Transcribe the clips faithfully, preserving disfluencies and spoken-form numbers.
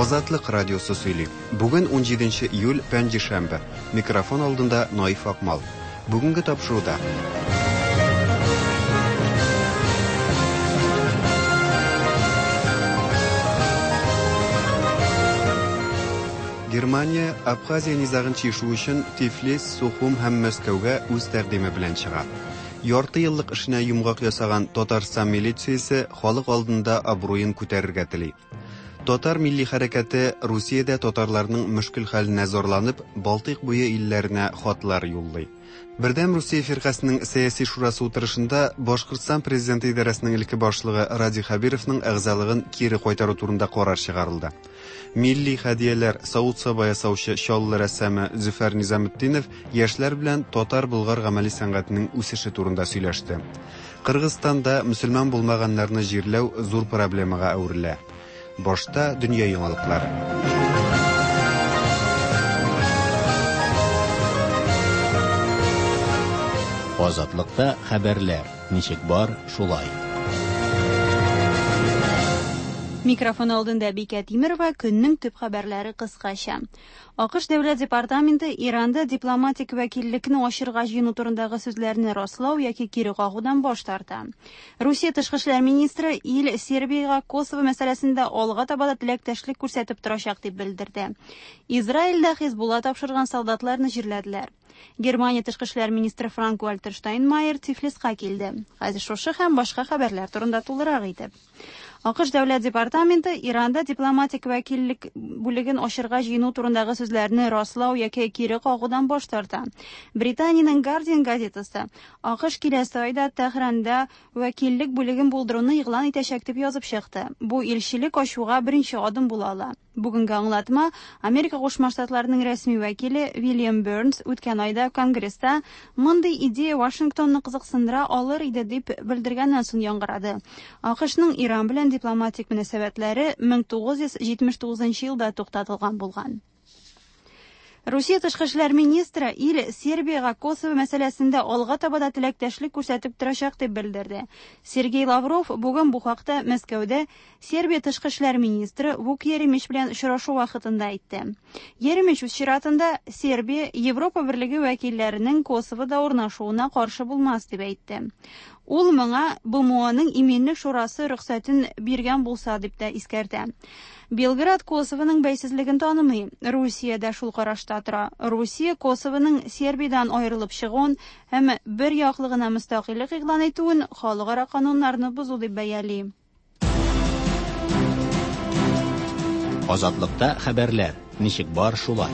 Азатлык радиосы сөйли. Бүген он җиденче июль пәнҗешәмбе. Микрофон алдында Наиф Акмал. Бүгенге тапшыруда Германия Абхазия низагын чишү өчен Тифлис, Сухум һәм Мәскәүгә үз тәкъдиме белән чыга. Ярты еллык эшенә йомгак ясаган Татарстан милициясе халык алдында абруен күтәрергә тели. Татар милли хәрәкәте Русиядә татарларның мөшкил хәленә зарланып, Балтыйк буе илләренә хатлар юллый. Бердәм Русия фиркасының сәяси шурасы утырышында Башкортстан президенты идарәсенең элекке башлыгы Ради Хабировның әгъзалыгын кире кайтару турында карар чыгарылды. Милли хәдияләр Саудсаба ясаучы чаллы рәссамы Зөфәр Низаметдинов яшьләр белән татар-болгар гамәли сәнгатенең үсеше турында сөйләште. Кыргызстанда мөселман булмаганнарны җирләү зур проблемага әверелә. Башта дөнья яңалыклары. Азатлыкта хәбәрләр. Ничек бар, шулай. Микрофон алдында Бикә Тимерова, көннең төп хәбәрләре кыскача. АКШ Дәүләт департаменты Иранда дипломатик вәкиллекне ачырга җыену турындагы сүзләрне раслау яки кире кагудан баш тарта. Русия тышкы эшләр министры ил Сербиягә Косово мәсьәләсендә алга таба да теләктәшлек күрсәтеп торачак дип белдерде. Израильдә Хизбулла тапшырган солдатларны җирләделәр. Германия тышкы эшләр министры Франк-Вальтер Штайнмайер Тифлиска килде. Хәзер шушы һәм башка хәбәрләр турында тулырак итеп. АКШ Дәүләт департаменты Иранда дипломатик вәкиллек бүлеген ачырга җыену турындагы сүзләрне раслау яки кире кагудан баш тарта. Британиянең Guardian газетасы АКШ киләсе айда Тәһранда вәкиллек бүлеген булдыруны игълан итәчәк дип язып чыкты. Бу илчелек ачуга беренче адым була ала. Бүгенге аңлатма Америка Кушма Штатларының рәсми вәкиле Уильям Бернс үткән айда Конгресста мондый идея Вашингтонны кызыксындыра алыр иде дип белдергәннән соң яңгырады. АКШның Иран белән дипломатик мөнәсәбәтләре мең тугыз йөз җитмеш тугызынчы елда туктатылган булган. Русия тышкы эшләр министры ил Сербиягә Косово мәсьәләсендә алга таба да теләктәшлек күрсәтеп торачак дип белдерде. Сергей Лавров бүген бу хакта Мәскәүдә Сербия тышкы эшләр министры Вук Еремич белән очрашу вакытында әйтте. Еремич үз чиратында Сербия Европа берлеге вәкилләренең Косовода урнашуына каршы булмас дип әйтте. Ул моңа БМОның именлек шурасы рөхсәтен биргән булса дип тә искәртә. Белград Косовоның бәйсезлеген танымый. Русия дә шул карашта тора. Русия Косовоның Сербиядән аерылып чыгуын һәм бер яклыгына мөстәкыйльлек игълан итүен халыкара кануннарны бозу дип бәяли. Азатлыкта хәбәрләр. Ничек бар, шулай.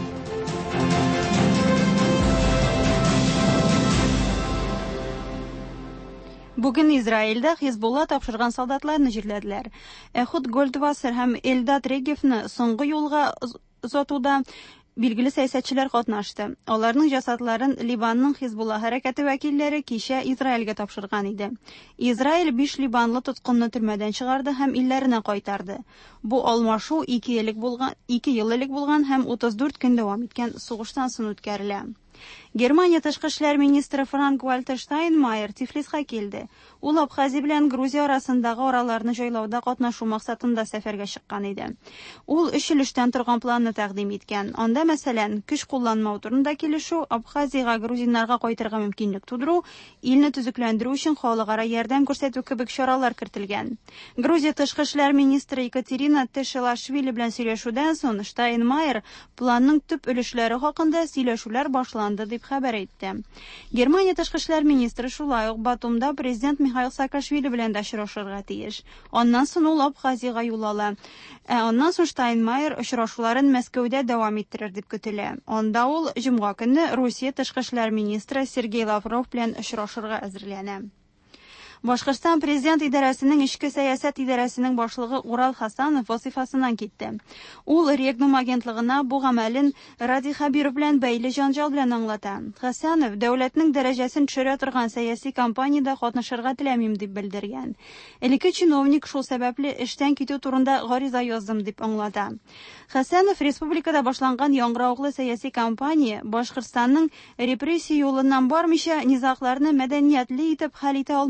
Бүген Израильдә Хизбулла тапшырган солдатларны җирләделәр. Эхуд Гольдвассер һәм Элдат Регевны соңгы юлга озатуда билгеле сәясәтчеләр катнашты. Аларның җасатларын Ливанның Хизбулла хәрәкәте вәкилләре кичә Израильгә тапшырган иде. Израиль биш ливанлы тоткынны төрмәдән чыгарды һәм илләренә кайтарды. Бу алмашу ике еллык булган, ике ел элек булган һәм утыз дүрт көн дәвам иткән сугыштан соң үткәрелә. Германия тышкы эшләр министры Франк-Вальтер Штайнмайер Тифлиска килде. Ул Абхазия белән Грузия арасындагы араларны җайлауда катнашу максатында сәфәргә чыккан иде. Ул өч өлештән торган планны тәкъдим иткән. Анда, мәсәлән, көч кулланмау турында килешү, Абхазиягә грузиннарга кайтырга мөмкинлек тудыру, илне төзекләндерү өчен халыкара ярдәм күрсәтү кебек чаралар кертелгән. Грузия тышкы эшләр министры Екатерина Тешелашвили белән сөйләшүдән соң Штайнмайер планның төп өлешләре хакында сөйләшүләр башланды дип хәбәр итте. Германия тышкы эшләр министры шулай ук Батумда президент Михаил Саакашвили белән дә очрашырга тиеш. Аннан соң ул Абхазиягә юл ала. Аннан соң Штайнмайер очрашуларын Мәскәүдә дәвам иттерер дип көтелә. Анда ул җомга көнне Русия тышкы эшләр министры Сергей Лавров белән очрашырга әзерләнә. Башкортстан президент идарәсенең ичке сәясәт идарәсенең башлыгы Урал Хасанов вазифасыннан китте. Ул Регнум агентлыгына бу гамәлен Ради Хабиров белән бәйле җанҗал белән аңлата. Хасанов дәүләтнең дәрәҗәсен төшерә торган сәяси кампаниядә катнашырга теләмим дип белдергән. Элекке чиновник шул сәбәпле эштән китү турында гариза яздым дип аңлата. Хасанов республикада башланган яңгырауклы сәяси кампания Башкортстанның репрессия юлыннан бармыйча низакларны мәдәниятле итеп хәл итә алмавын күрсәтә.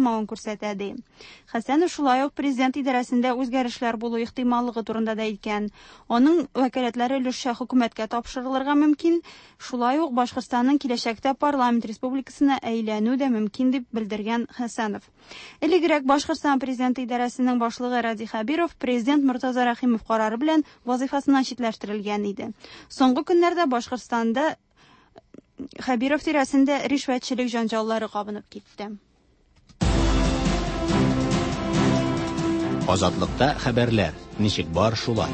күрсәтә ди. Хәсәнов шулай ук президент идарәсендә үзгәрешләр булу ихтималлыгы турында да әйткән. Аның вәкаләтләре өлешчә хөкүмәткә тапшырылырга мөмкин, шулай ук Башкортстанның киләчәктә парламент республикасына әйләнү дә мөмкин дип белдергән Хәсәнов. Элегрәк Башкортстан президент идарәсенең башлыгы Ради Хәбиров президент Муртаза Рәхимов карары белән вазифасыннан читләштерелгән иде. Соңгы көннәрдә Башкортстанда Хәбиров тирәсендә ришвәтчелек җанҗаллары кабынып китте. Азатлыкта хәбәрләр. Ничек бар шулай.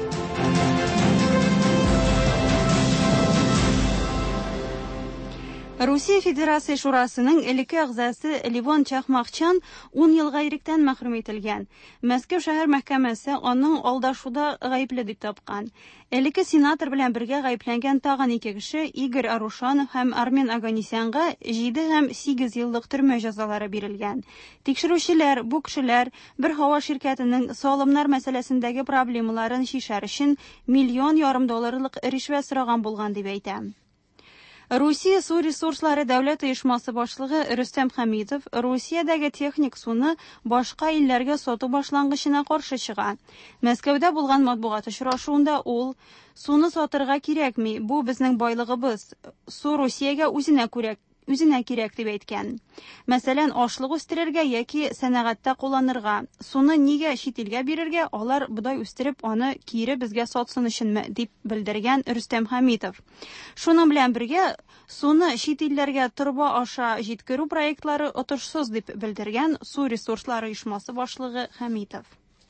Русия Федерация Шурасының элекке әгъзасы Левон Чахмакчан ун елга иректән мәхрүм ителгән. Мәскәү шәһәр мәхкәмәсе аның алдашуда гаепле дип тапкан. Элекке сенатор белән бергә гаепләнгән тагын ике кеше, Игорь Арушанов һәм Армен Аганесянга җиде һәм сигез еллык төрмә җәзалары бирелгән. Тикшерүчеләр бу кешеләр бер һава ширкәтенең салымнар мәсьәләсендәге проблемаларын чишәр өчен миллион ярым долларлык ришвәт сораган булган дип әйтә. Русия су ресурслары дәүләт оешмасы башлыгы Рөстәм Хәмитов Русиядәге техник суны башка илләргә сату башлангычына каршы чыга. Мәскәүдә булган матбугат очрашуында ул суны сатырга кирәкми, бу безнең байлыгыбыз. Су Русиягә үзенә күрә үзенә кирәк дип әйткән. Мәсәлән, ашлык үстерергә яки сәнәгатьтә кулланырга. Суны нигә чит илгә бирергә, алар бодай үстереп аны кире безгә сатсын өченме дип белдергән Рөстәм Хәмитов. Шуның белән бергә суны чит илләргә торба аша җиткерү проектлары отышсыз дип белдергән Су ресурслары оешмасы башлыгы Хәмитов.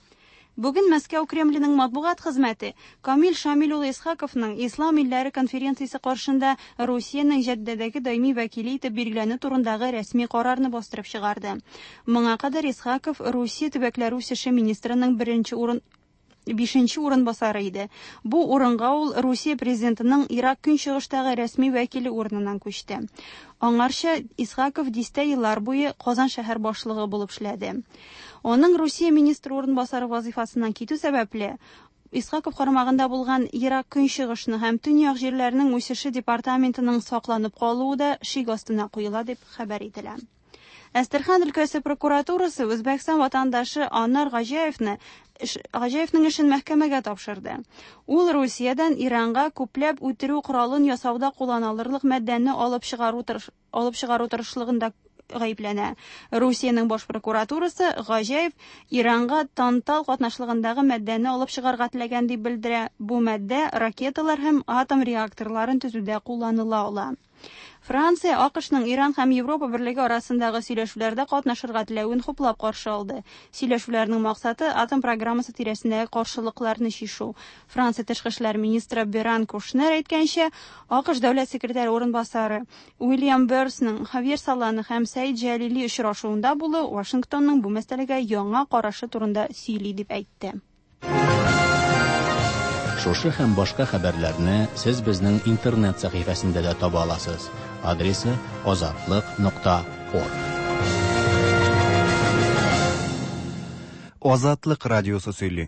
Бүген Мәскәү Кремленең матбугат хезмәте Камил Шамил улы Исхаковның Ислам илләре конференциясе каршында Русиянең Җәддәдәге даими вәкиле итеп билгеләнү турындагы рәсми карарны бастырып чыгарды. Моңа кадәр Исхаков Русия төбәкләре үсеше министрының беренче урын бишенче урынбасары иде. Бу урынга ул Русия президентының Ирак көнчыгыштагы рәсми вәкиле урыныннан күчте. Аңарча Исхаков дистә еллар буе Казан шәһәр башлыгы булып эшләде. Аның Русия министры урынбасары вазифасыннан китү сәбәпле Исхаков карамагында булган Ирак көнчыгышны һәм Төньяк җирләренең үсеше департаментының сакланып калуы да шик астына куела дип хәбәр ителә. Әстерхан өлкәсе прокуратурасы Үзбәкстан ватандашы Анар Гаҗаевны Гаҗаевның эшен мәхкәмәгә тапшырды. Ул Русиядән Иранга күпләп үтерү коралын ясауда кулланылырлык матдәне алып чыгару алып чыгару тырышлыгында гаепләнә. Русиянең баш прокуратурасы Гаҗаев Иранга Тантал катнашлыгындагы матдәне алып чыгарга теләгән дип белдерә. Бу матдә ракеталар һәм атом реакторларын төзүдә кулланыла ала. Франция АКШның Иран һәм Европа берлеге арасындагы сөйләшүләрдә катнашырга теләвен хуплап каршы алды. Сөйләшүләрнең максаты атом программасы тирәсендәге каршылыкларны чишү. Франция тышкы эшләр министры Беран Кушнер әйткәнчә, АКШ дәүләт секретаре урынбасары Уильям Берсның Хавьер Саланы һәм Саид Җәлили очрашуында булу Вашингтонның бу мәсьәләгә яңа карашы турында сөйли дип әйтте. Шушы һәм башка хәбәрләрне сез безнең интернет сәхифәсендә дә таба аласыз. Адресы азатлык нокта орг. Азатлык радиосы сөйли.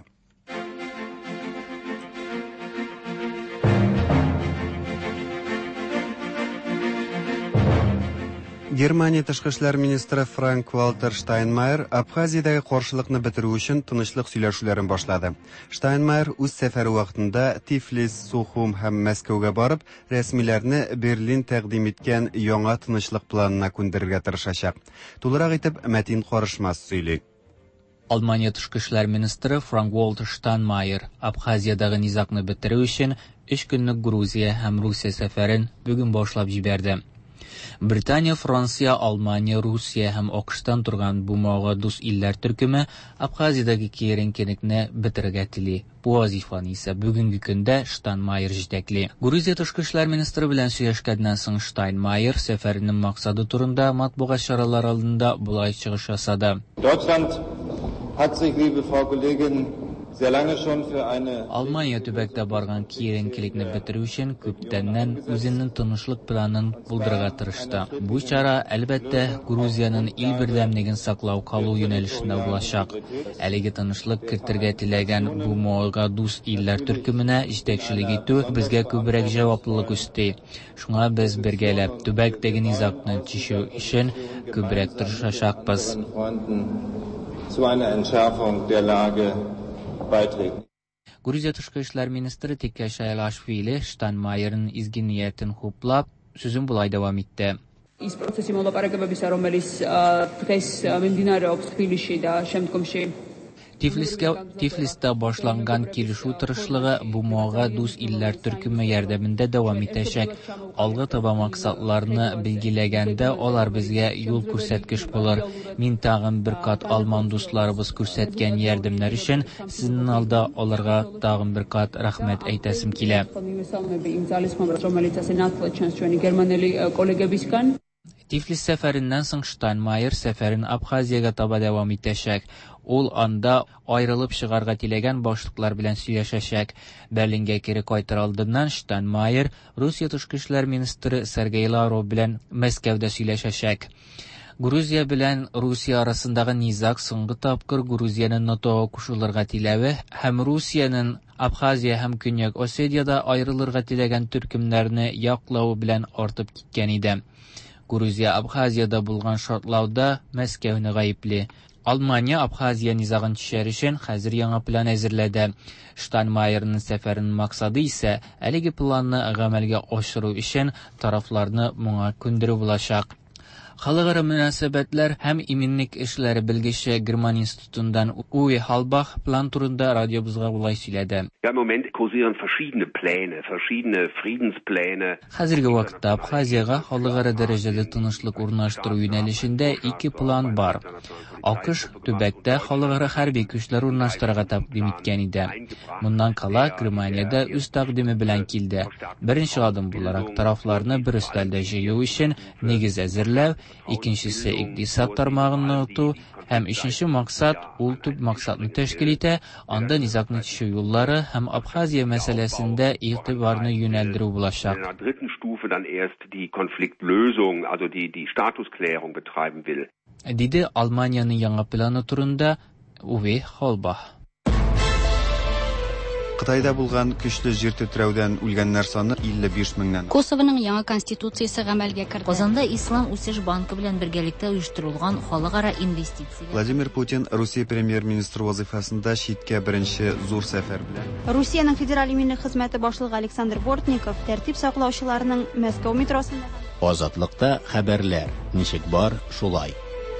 Германия тышкы эшләр министры Франк-Вальтер Штайнмайер Абхазиядәге каршылыкны бетерү өчен тынычлык сөйләшүләрен башлады. Штайнмайер үз сәфәре вакытында Тифлис, Сухум һәм Мәскәүгә барып, рәсмиләрне Берлин тәкъдим иткән яңа тынычлык планына күндерергә тырышачак. Тулырак итеп Мәтин Карышмас сөйли. Алмания тышкы эшләр министры Франк-Вальтер Штайнмайер Абхазиядәге низакны бетерү өчен өч көнлек Грузия һәм Русия сәфәрен бүген башлап җибәрде. Британия, Франция, Алмания, Русия һәм АКШтан торган бу мага дус илләр төркеме Абхазиядәге киеренкелекне бетерергә тели. Бу вазифаны исә бүгенге көндә Штайнмайер җитәкли. Грузия тышкы эшләр министры белән сөйләшкәннән соң Штайнмайер сәфәренең максаты турында матбугат чаралары алдында булай чыгыш ясады. Deutschland hat sich, liebe Frau Kollegin, Алмания төбәктә барган киеренкелекне бетерү өчен күптәннән үзенең тынычлык планын булдырырга тырышты. Бу чара, әлбәттә, Грузиянең ил бердәмлеген саклау калу юнәлешендә булачак. Әлеге тынычлык кертергә теләгән бу моңга дус илләр төркеменә җитәкчелек итү безгә күбрәк җаваплылык өсти. Шуңа без бергәләп төбәктәге низакны чишү өчен күбрәк тырышачакбыз. Грузия тышкы эшләр министры Тиккәш Айлашвили Штайнмайерның изге ниятен хуплап, сүзен булай дәвам итте. ის პროცესი მოლაპარაკებებისა, რომელიც დღეს მიმდინარეობს თბილისში და შემდგომში Tiflis'te başlangan kilişu tırışlığı bu moğa duz iller türkümü yardımında devam edecek. Algı taba maksatlarını bilgilegende olar bizge yol көрсәткіш bulur. Min tağın bir kat Alman dostlarımız көрсәткен yardımlar için sizin alda olarga tağın bir kat rahmet eytesim kile. Tiflis seferinden soň Штайнмайер сәфәрен Абхазияга таба дәвам итәчәк. Ул анда аерылып чыгарга теләгән башлыклар белән сөйләшәчәк. Берлингә кире кайтыр алдыннан Штайнмайер Русия тышкы эшләр министры Сергей Лавров белән Мәскәүдә сөйләшәчәк. Грузия белән Русия арасындагы низак соңгы тапкыр Грузияның НАТОга кушылырга теләве һәм Русияның Абхазия һәм Көньяк Осетиядә аерылырга теләгән төркемнәрне яклау белән артып киткән иде. Грузия Абхазияда булган шартлауда Мәскәүне гаепле. Алмания Абхазия низагын төшәр өчен хәзер яңа план әзерләде. Штайнмайерның сәфәренең максаты исә әлеге планны гамәлгә ашыру өчен тарафларны моңа күндерү булачак. Халыкара мөнәсәбәтләр һәм иминлек эшләре белгече Герман институтундан Уwe Halbach план турында радиобызга булай сөйләде. Ja, im Moment kursieren verschiedene Pläne, verschiedene Friedenspläne. Хәзерге вакытта Абхазияга халыкара дәрәҗәдә тынычлык урнаштыру юнәлешендә ике план бар. АКШ төбәктә халыкара хәрби көчләр урнаштырырга тәкъдим иткән иде. Моннан кала Германиядә үз тәкъдиме белән килде. Беренче адым буларак тарафларны бер өстәлдә җыю өчен нигез әзерләү, икенчесе икътисад тармагын ныгыту һәм өченче максат ул төп максатны тәшкил итә, анда низакны төшү юллары һәм Абхазия мәсьәләсендә игътибарны юнәлдерү булачак. In der dritten Stufe dann erst die Konfliktlösung, also die die Statusklärung betreiben will. Диде Алманияның яңа планы турында Уwe Halbach. Кытайда булган көчле җир тетрәүдән үлгәннәр саны илле биш меңнән. Косовоның яңа конституциясе гамәлгә керде. Казанда Ислам үсеш банкы белән бергәлектә оештырылган халыкара инвестиция. Владимир Путин Русия премьер-министры вазифасында читкә беренче зур сәфәр белән. Русиянең федераль иминлек хезмәте башлыгы Александр Бортников тәртип саклаучыларның Мәскәү метросында Азатлыкта хәбәрләр. Ничек бар, шулай.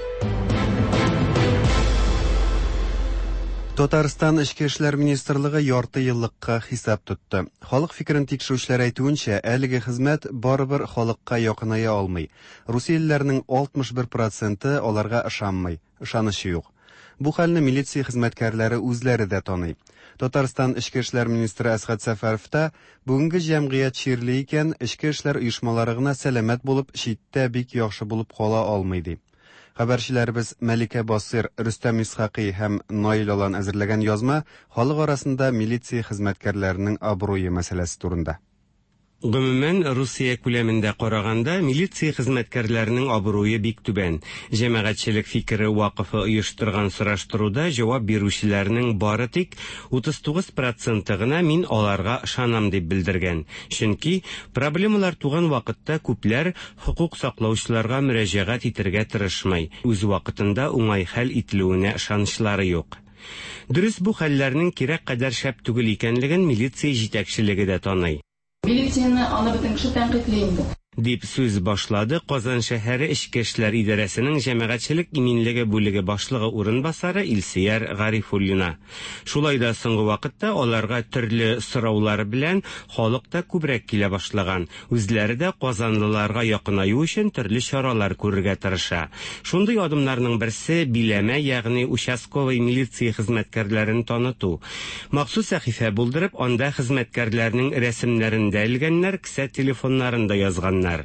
Татарстан Эчке эшләр министрлыгы ярты еллыкка хисап тотты. Халык фикерен тикшерүчеләр әйтүенчә, әлеге хезмәт барыбер халыкка якыная алмый. Русиялеләрнең алтмыш бер проценты аларга ышанмый, ышанышы юк. Бу хәлне милиция хезмәткәрләре үзләре дә таный. Татарстан Эчке эшләр министры Әсгать Сәфәров та бүгенге җәмгыять чирле икән, эчке эшләр оешмалары гына сәламәт булып, читтә бик яхшы булып кала алмый ди. Хәбәрчеләребез Мәликә Басир, Рөстәм Исхакый һәм Наил Алан әзерләгән язма халык арасында милиция хезмәткәрләренең абруе мәсьәләсе турында. Гомумән, Русия күләмендә караганда милиция хезмәткәрләренең абруе бик түбән. Җәмәгатьчелек фикере вакыфы оештырган сораштыруда җавап бирүчеләрнең бары тик утыз тугыз проценты гына мин аларга ышанам дип белдергән. Чөнки проблемалар туган вакытта күпләр хукук саклаучыларга мөрәҗәгать итәргә тырышмый. Үз вакытында уңай хәл ителүенә ышанычлары юк. Дөрес, бу хәлләрнең кирәк кадәр шәп түгел икәнлеген милиция җитәкчелеге дә таный. Милицияны аны бөтен кеше тәнкыйтьли инде. Дип сүз башлады Казан шәһәре Эчке эшләр идарәсенең җәмәгатьчелек иминлеге бүлеге башлыгы урынбасары Илсияр Гарифуллина. Шулай да соңгы вакытта аларга төрле сораулар белән халык та күбрәк килә башлаган. Үзләре дә казанлыларга якынаю өчен төрле чаралар күрергә тырыша. Шундый адымнарның берсе биләмә, ягъни участковый милиция хезмәткәрләрен таныту. Махсус сәхифә булдырып, анда хезмәткәрләрнең рәсемнәрен дә элгәннәр, кесә телефоннарын да язганнар.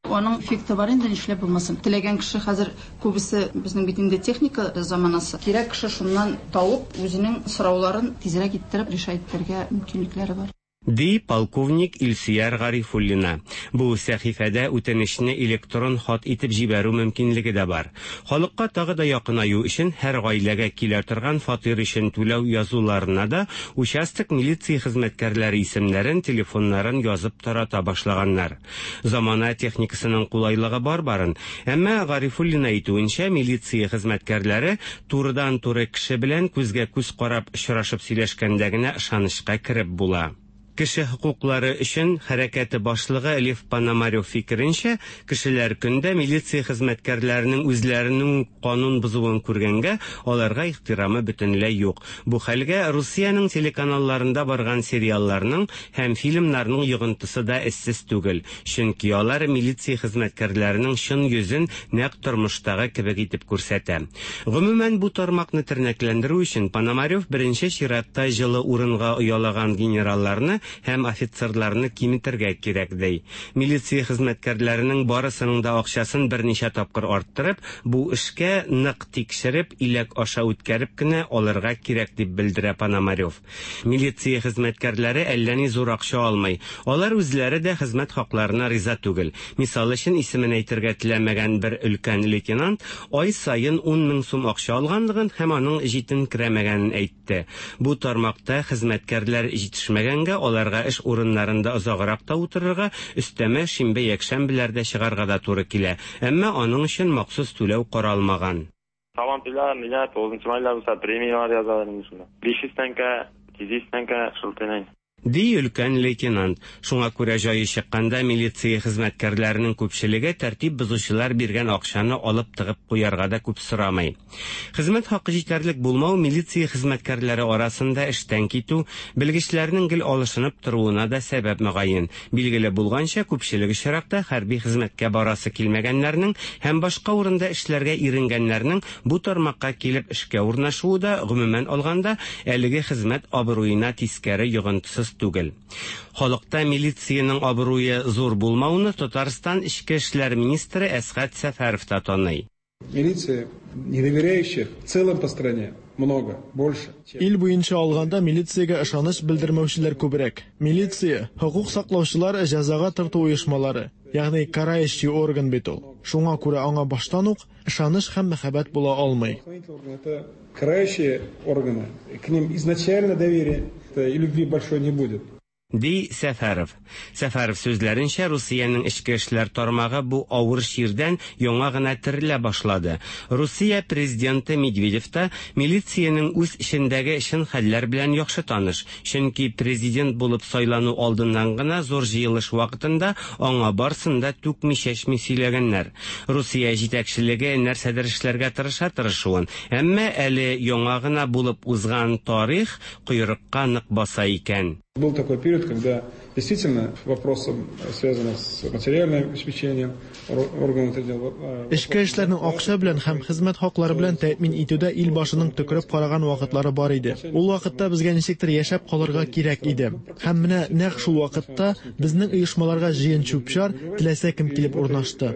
Аның эффекты бар инде, нишләп булмасын. Теләгән кеше хәзер күбесе безнең бит инде техника заманасы. Кирәк кеше шуннан табып, үзенең сорауларын тизрәк иттереп решать итәргә мөмкинлекләре бар. Ди полковник Илсияр Гарифуллина. Бу сәхифәдә үтенечне электрон хат итеп җибәрү мөмкинлеге дә бар. Халыкка тагы да якынаю өчен һәр гаиләгә килә торган фатир өчен түләү язуларына да участок милиция хезмәткәрләре исемнәрен, телефоннарын язып тарата башлаганнар. Замана техникасының кулайлыгы бар барын, әмма Гарифуллина әйтүенчә, милиция хезмәткәрләре турыдан-туры кеше белән күзгә күз карап очрашып сөйләшкәндә генә ышанычка кереп була. Кеше хукуклары өчен хәрәкәте башлыгы Лев Пономарев фикеренчә, кешеләр көндә милиция хезмәткәрләренең үзләренең канун бузуын күргәнгә, аларга ихтирамы бөтенләй юк. Бу хәлгә Россиянең телеканалларында барган сериалларның һәм фильмнарның йогынтысы да эссез түгел. Чөнки алар милиция хезмәткәрләренең чын йөзен нәкъ тормыштагы кебек итеп күрсәтә. Гомумән бу тармакны тернәкләндерү өчен Пономарев беренче чиратта җылы урынга оялаган генералларны һәм офицерларны киметергә кирәк ди. Милиция хезмәткәрләренең барысының да акчасын берничә тапкыр арттырып, бу эшкә нык тикшереп, иләк аша үткәреп кенә алырга кирәк дип белдерә Пономарев. Милиция хезмәткәрләре әллә ни зур акча алмый. Алар үзләре дә хезмәт хакларына риза түгел. Мисал өчен исемен әйтергә теләмәгән бер өлкән лейтенант ай саен ун мең сум акча алганлыгын һәм аның җитенкерәмәгәнен әйтте. Бу тармакта хезмәткәрләр җитешмәгәнгә аларга эш урыннарында озаграк та утырырга, өстәмә шимбә якшәмбеләрдә чыгарга да туры килә. Әмма аның өчен махсус түләү каралмаган. Талантлылар миңа тугызынчы майда булса премиялар язалар инде. биш йөз тәңкә, йөз тәңкә шылтынай. Ди өлкән лейтенант. Шуңа күрә җае чыкканда милиция хезмәткәрләренең күпчелеге тәртип бозучылар биргән акчаны алып тыгып куярга да күп сорамый. Хезмәт хакы җитәрлек булмау милиция хезмәткәрләре арасында эштән китү, белгечләрнең гел алышынып торуына да сәбәп мөгаен. Билгеле булганча, күпчелеге чиракта хәрби хезмәткә барасы килмәгәннәрнең һәм башка урында эшләргә иренгәннәрнең бу тармакка килеп эшкә урнашуы да гомумән алганда әлеге хезмәт абруена тискәре йогынтысыз түгел. Халыкта милицияның абруе зур булмауны Татарстан Ичке эшләр министры Әсгать Сәфәров та таный. Милиция недоверяющих в целом по стране много, больше. Ил буенча алганда милициягә ышаныч белдермәүчеләр күбрәк. Милиция хукук саклаучылар җәзага тарту оешмалары, ягъни карающий орган бит ул. Шуңа күрә аңа баштан ук ышаныч һәм мәхәббәт була алмый. Это карающие органы, к ним изначально доверия и любви большой не будет. Ди Сәфәров. Сәфәров сүзләренчә, Русиянең эчке эшләр тармагы бу авыр ширдән яңа гына терелә башлады. Русия президенты Медведев та милициянең үз эшендәге эшен хәлләр белән яхшы таныш. Чөнки президент булып сайлану алдыннан гына зур җыелыш вакытында аңа барсында түкми чәчми сөйләгәннәр. Русия җитәкчелеге нәрсәдер эшләргә тырыша тырышуын, әмма әле яңа гына булып узган тарих койрыкка нык баса икән. Был такой период, когда действительно вопросом, связанным с материальным обеспечением органов отдела... Эшкә эшләрнең акча белән һәм хезмәт хаклары белән тәэмин итүдә ил башының төкереп караган вакытлары бар иде. Ул вакытта безгә ничектер яшәп калырга кирәк иде. Һәм менә нәкъ шул вакытта безнең оешмаларга җыен чүпчар теләсә кем килеп урнашты.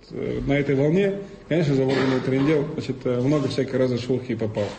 На этой волне, конечно, за органы трендел, значит, много всяких разных шелухи попало.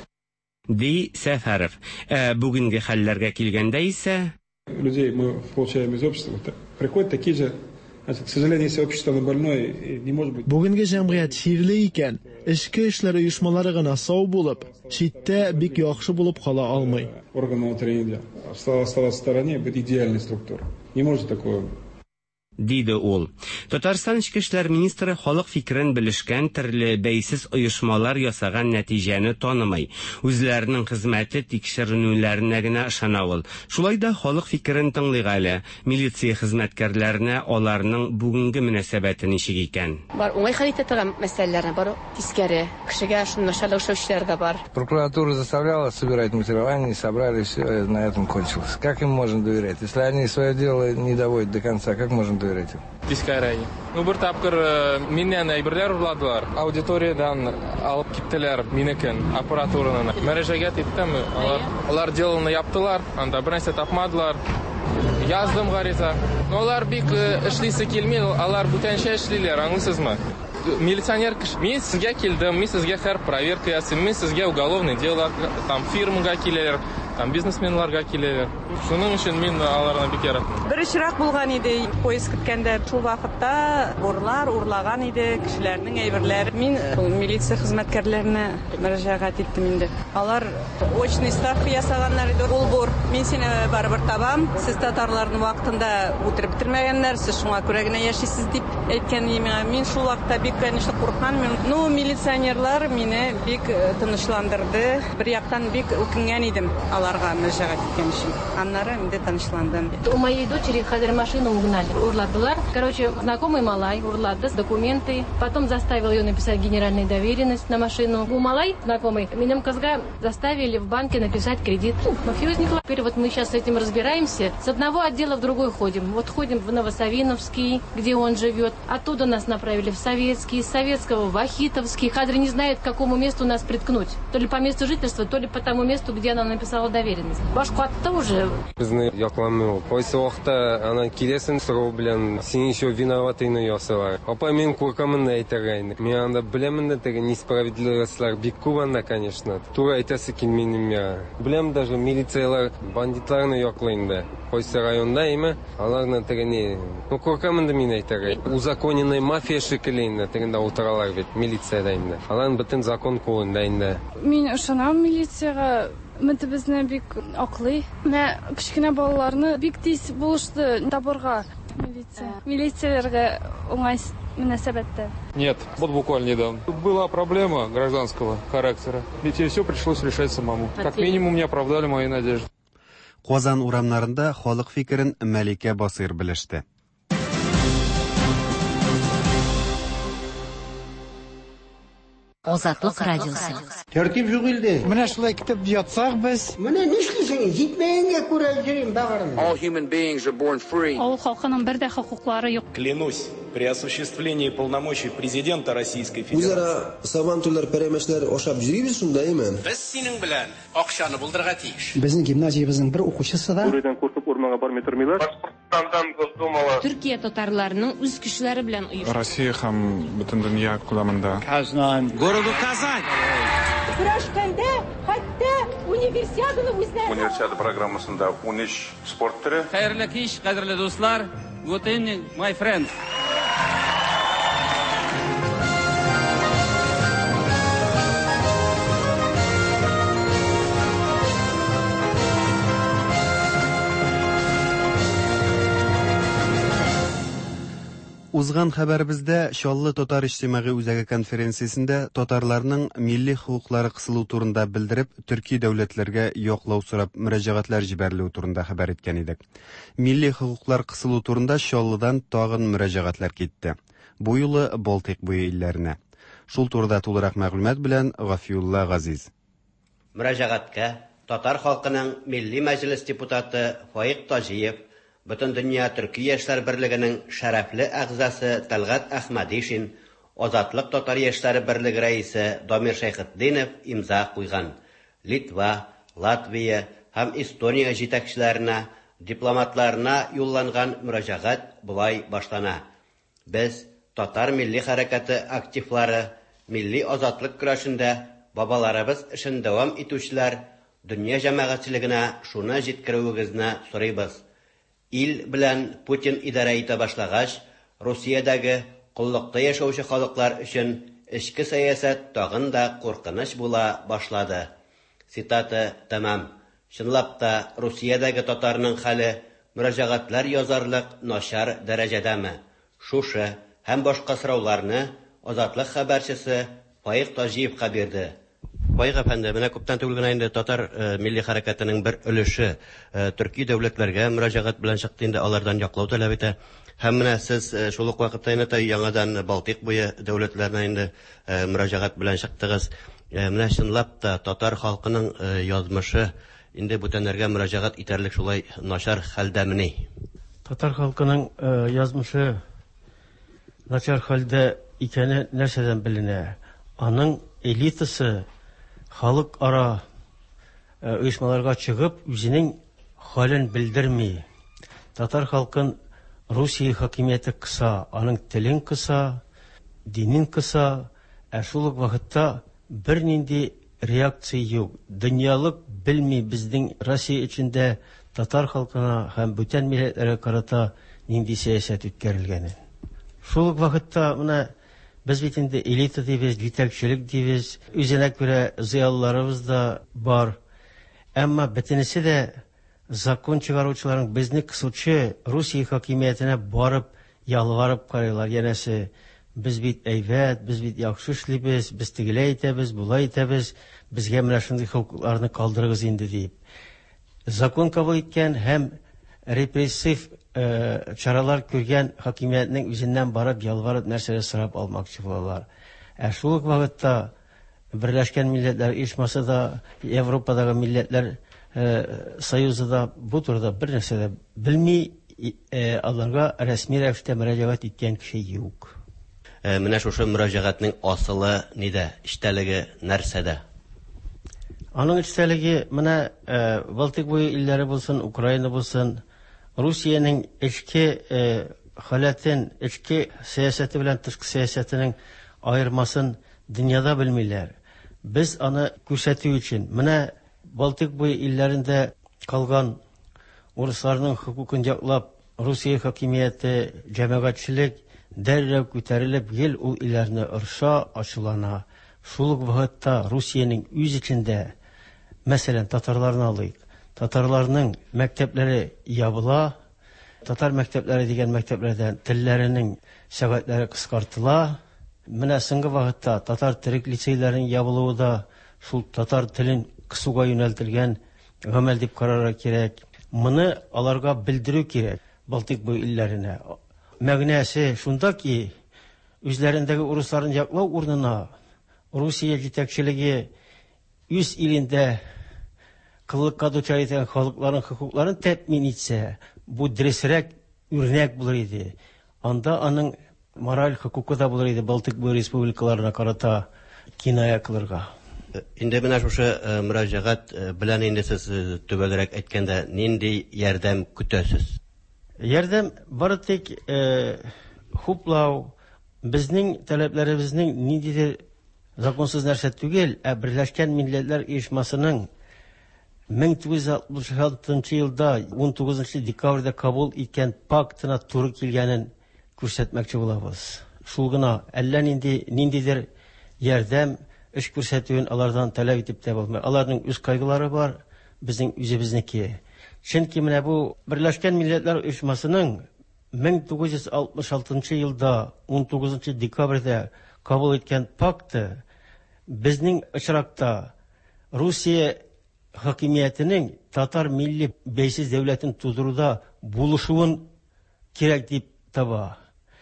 Ди Сәфәров. Ә бүгенге хәлләргә килгәндә исә людей мы получаем из общества. Приходят такие же, значит, к сожалению, если общество оно больное, не может быть. Бүгенге җәмгыять чирле икән, эшкә эшләр оешмалары гына сау булып, читтә бик яхшы булып кала алмый. Органы внутреннего осталось в стороне, быть идеальной структурой. Не может такое. Диде ул. Татарстан Ичке эшләр министры халык фикерен белешкән төрле бәйсез оешмалар ясаган нәтиҗәне танымый. Үзләренең хезмәте тикшеренүләренә генә ышана ул. Шулай да халык фикерен тыңлый әле. Милиция хезмәткәрләренә аларның бүгенге мөнәсәбәте ничек икән? Бар, уңай хәл итә торган мәсьәләләрне бар, тискәре. Кешегә шуны начарлаучылар да бар. Прокуратура заставляла собирать материалы, они собрали, все, на этом кончилось. Как им можно доверять? Если они свое дело не доводят до конца, как можно доверять? Тискәрәй. Ну бер тапкыр миннән әйберләр урладылар. Аудиториядан алып киттеләр минекен, аппаратураны. Мәрәҗәгать иттем. Алар алар делоны яптылар, анда бернәрсә тапмадылар. Яздым гариза. Олар бик эшлисе килмей, алар бүтәнчә эшлиләр, аңлыйсызмы? Милиционер кеше, мин сезгә килдем, мин сезгә һәр проверка ясыйм, мин сезгә уголовный дело, там фирмага киләләр, там бизнесменларга киләләр. Шуның өчен мин аларны бик яратмыйм. Бер очрак булган иде, поезд көткәндә, шул вакытта борлар урлаган иде кешеләрнең әйберләре. Мин милиция хезмәткәрләренә мөрәҗәгать иттем инде. Алар очный ставка ясаганнар иде. Ул бор, мин сине барыбер табам, сез татарларны вакытында үтереп бетермәгәннәр, сез шуңа күрә генә яшисез дип әйткән миңа. Мин шул вакытта бик конечно куркканмын. Ну, милиционерлар мине бик тынычландырды. Бер яктан бик үкенгән идем аларга мөрәҗәгать иткән өчен. Аннары инде тынычландым. У моей дочери хәзер машину угнали. Урладылар. Короче, знакомый малай урлады документы. Потом заставил ее написать генеральную доверенность на машину. У малай, знакомый, минем козга заставили в банке написать кредит. Мафиозник. Теперь вот мы сейчас с этим разбираемся. С одного отдела в другой ходим. Вот ходим в Новосавиновский, где он живет. Оттуда нас направили в Советский, из Советского в Ахитовский. Хазер не знает, к какому месту нас приткнуть. То ли по месту жительства, то ли по тому месту, где она написала доверенность. Башку отта уже. Bizning yoqlanmay qaysi vaqtda ana kelasin so'rov bilan sen еще виноватыйni yosalar. Opa men qo'rqaman aytagayn. Men anda bilaman degan nesправедливостьlar bek ko'p anda, конечно. To'g'ri aytasi kelmayman ya. Bilam даже militsiyalar banditlarni yoqlaydi. Qaysi rayonda emi? Ularni tegani. Ну qo'rqaman deb men aytagay. Uzakonenный мафия шикелле дегенде утыралар бит милициядә инде. Алар бөтен закон кулында инде. Мин ышанам милициягә. Ментебезне бик аклый. Менә кичкенә балаларны бик тиз булышты табырга милиция. Милицияләргә уңай мөнәсәбәттә. Нет, вот буквально недавно. Тут была проблема гражданского характера. Ведь все пришлось решать самому. Как минимум не оправдали мои надежды. Казан урамнарында халык фикерен Мәликә Басыйр белеште. Азатлык радиосы. Тәртип юк илдә. Менә шулай китеп ятсак без. Менә нишлисең? Җитмәгәнгә күрә йөрим багырым. All human beings are born free. Ал халкының бер дә хокуклары юк. Клянусь, при осуществлении полномочий президента Российской Федерации. Үзара сабантуйлар пәрәмәчләр ашап йөрибез шундаймы? Без синең белән акчаны булдырга тиеш. Безнең гимназиябезнең бер укучысы да. Бурыдан куркып урманга бармый тормыйлар. Башкортстандан Госдумала. Төркия татарларының үз көчләре белән оештырылган. Россия һәм бөтен дөнья күләмендә. Казан. Городу Казань. Көрәшкәндә хәтта универсиаданы үзләре. Универсиада программасында он өч спорт төре. Хәерле кич, кадерле дуслар. Good evening, my friends. Узган хәбәребездә Чаллы татар иҗтимагый үзәге конференциясендә татарларның милли хукуклары кысылу турында белдереп, төрки дәүләтләргә яклау сорап мөрәҗәгатьләр җибәрелү турында хәбәр иткән идек. Милли хукуклар кысылу турында Чаллыдан тагын мөрәҗәгатьләр китте. Бу юлы Балтыйк буе илләренә. Шул турыда тулырак мәгълүмат белән Гафиулла Газиз. Мөрәҗәгатькә татар халкының милли мәҗлес депутаты Фаик Таҗиев, Бөтен дөнья Төрки яшьләр берлегенең шәрәфле әгъзасы Талгат Әхмәдишин, Азатлык татар яшьләре берлеге рәисе Дамир Шәйхетдинов имза куйган. Литва, Латвия һәм Эстония җитәкчеләренә, дипломатларына юлланган мөрәҗәгать булай башлана. Без татар милли хәрәкәте активлары, милли азатлык көрәшендә бабаларыбыз эшен дәвам итүчеләр, дөнья җәмәгатьчелегенә шуны җиткерүегезне сорыйбыз. Ил белән Путин идара итә башлагач, Русиядәге куллыкта яшәүче халыклар өчен эчке сәясәт тагын да куркыныч була башлады. Цитата тәмам. Чынлап та Русиядәге татарның хәле мөрәҗәгатьләр язарлык начар дәрәҗәдәме? Шушы һәм башка сорауларны Азатлык хәбәрчесе Фаик Таҗиевка бирде. Фаик әфәнде, менә күптән түгел генә инде татар милли хәрәкәтенең бер өлеше төрки дәүләтләргә мөрәҗәгать белән чыкты, инде алардан яклау таләп итә. Һәм менә сез шул ук вакытта инде яңадан Балтыйк буе дәүләтләренә инде мөрәҗәгать белән чыктыгыз. Менә чынлап та татар халкының язмышы инде бүтәннәргә мөрәҗәгать итәрлек шулай начар хәлдәмени? Татар халкының язмышы начар хәлдә икәне нәрсәдән беленә? Аның элитасы халык ара оешмаларга чыгып, үзенең хәлен белдерми. татар халкын Русия хакимияте кыса, аның телен кыса, динен кыса, ә шул ук вакытта бер нинди реакция юк. Дөньялык белми безнең Россия içендә татар халкына һәм бүтән милләтләргә карата нинди сәясәт үткәрелгәнен. Шул ук вакытта менә без бит инде элита дибез, җитәкчелек дибез, үзенә күрә зыялыларыбыз да бар. Әмма бөтенесе дә закон чыгаручыларның безне кысучы Русия хакимиятенә барып ялварып карыйлар. Янәсе без бит әйбәт, без бит яхшы эшлибез, без тигеләй итәбез, булай итәбез, безгә менә шундый хокукларны калдырыгыз инде дип. Закон кабул иткән һәм репрессив э, чаралар күргән хакимиятның үзеннән барып ялварып нәрсәләр сорап алмакчы булалар. Ә шул ук вакытта Берләшкән Милләтләр Оешмасы да, Европадагы милләтләр э, союзы да бу турыда бер нәрсә дә белми, э, аларга рәсми рәвештә мөрәҗәгать иткән кеше юк. Менә шушы мөрәҗәгатьнең асылы нидә, эчтәлеге нәрсәдә? Аның эчтәлеге менә э, Балтик буе илләре булсын, Украина булсын, Русиянең эчке э, халәтен, эчке сәясәте белән тышкы сәясәтенең аермасын дөньяда белмиләр. Без аны күрсәтү өчен менә Балтик буе илләрендә калган урысларның хукукын яклап Русия хакимияте, җәмәгатьчелек дәррәү күтәрелеп ел ул илләрне ырша, ачулана. Шул ук вакытта Русиянең үз ичендә, мәсәлән, татарларны алыйк. Татарларның мәктәпләре ябыла, татар мәктәпләре дигән мәктәпләрдән телләренең сәгатьләре кыскартыла. Менә соңгы вакытта татар терек лицейларының ябылуы да шул татар телен кысуга юнәлтелгән гамәл дип карарга кирәк. Моны аларга белдерү кирәк, Балтик буе илләренә. Мәгънәсе шунда ки, үзләрендәге урысларын яклау урынына Русия җитәкчелеге үз илендә кыллыкка дучар итән халыкларның хокукларын тәэмин итсә, бу дөресрәк үрнәк булыр иде. Анда аның мораль хокукы да булыр иде Балтик буе республикаларына карата киная кылырга. Инде менә шушы мөрәҗәгать белән инде сез төбәгрәк әйткәндә нинди ярдәм көтәсез? Ярдәм бары тик э, хуплау, безнең таләпләребезнең ниндидер законсыз нәрсә түгел, ә Берләшкән Милләтләр Оешмасының мең тугыз йөз алтмыш алтынчы елда он тугызынчы декабрьдә кабул иткән пактына туры килгәнен күрсәтмәкче булабыз. Шул гына, әллә нинди ниндидер ярдәм эш күрсәтүен алардан таләп итеп тә булмый. Аларның үз кайгылары бар, безнең үзебезнеке. Чөнки менә бу Берләшкән Милләтләр Оешмасының мең тугыз йөз алтмыш алтынчы елда он тугызынчы декабрьдә кабул иткән пакты безнең очракта Русия хакимиятенең татар милли бәйсез дәүләтен тудыруда булышуын кирәк дип таба.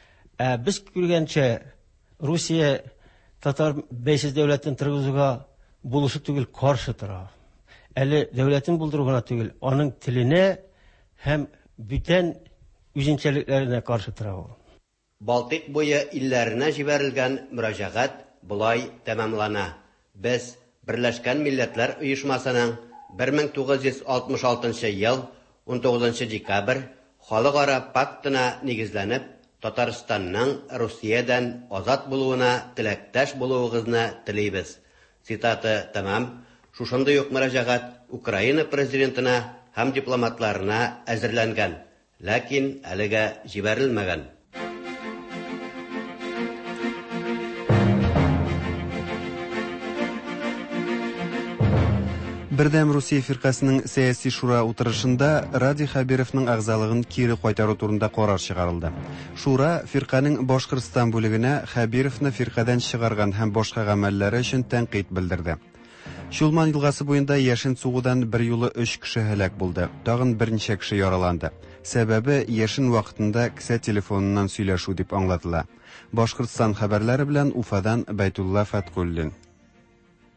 Ә без күргәнчә Русия татар бәйсез дәүләтен торгызуга булышы түгел, каршы тора. Әле дәүләтен булдыруга түгел, аның теленә һәм бүтән үзенчәлекләренә каршы тора. Балтик буе илләренә җибәрелгән мөрәҗәгать булай тәмамлана. Без Берләшкән Милләтләр Оешмасының бер мең тугыз йөз алтмыш алтынчы ел он тугызынчы декабрь халыкара пактына нигезләнеп Татарстанның Русиядән азат булуына теләктәш булуыгызны телибез. Цитаты тәмам. Шушында ук мөрәҗәгать Украина президентына һәм дипломатларына әзерләнгән, ләкин әлегә җибәрелмәгән. Бердәм Русия фиркасының сәяси шура утырышында Ради Хабировның агзалыгын кире кайтару турында карар чыгарылды. Шура фирканың Башкортстан бүлегенә Хабировны фиркадан чыгарган һәм башка гамәлләре өчен тәнкыйть белдерде. Шулман елгасы буенда яшен сугудан бер юлы өч кеше һәлак булды. Тагын берничә кеше яраланды. Сәбәбе яшен вакытында кесә телефоныннан сөйләшү дип аңлатыла. Башкортстан хәбәрләре белән Уфадан Байтулла Фаткуллин.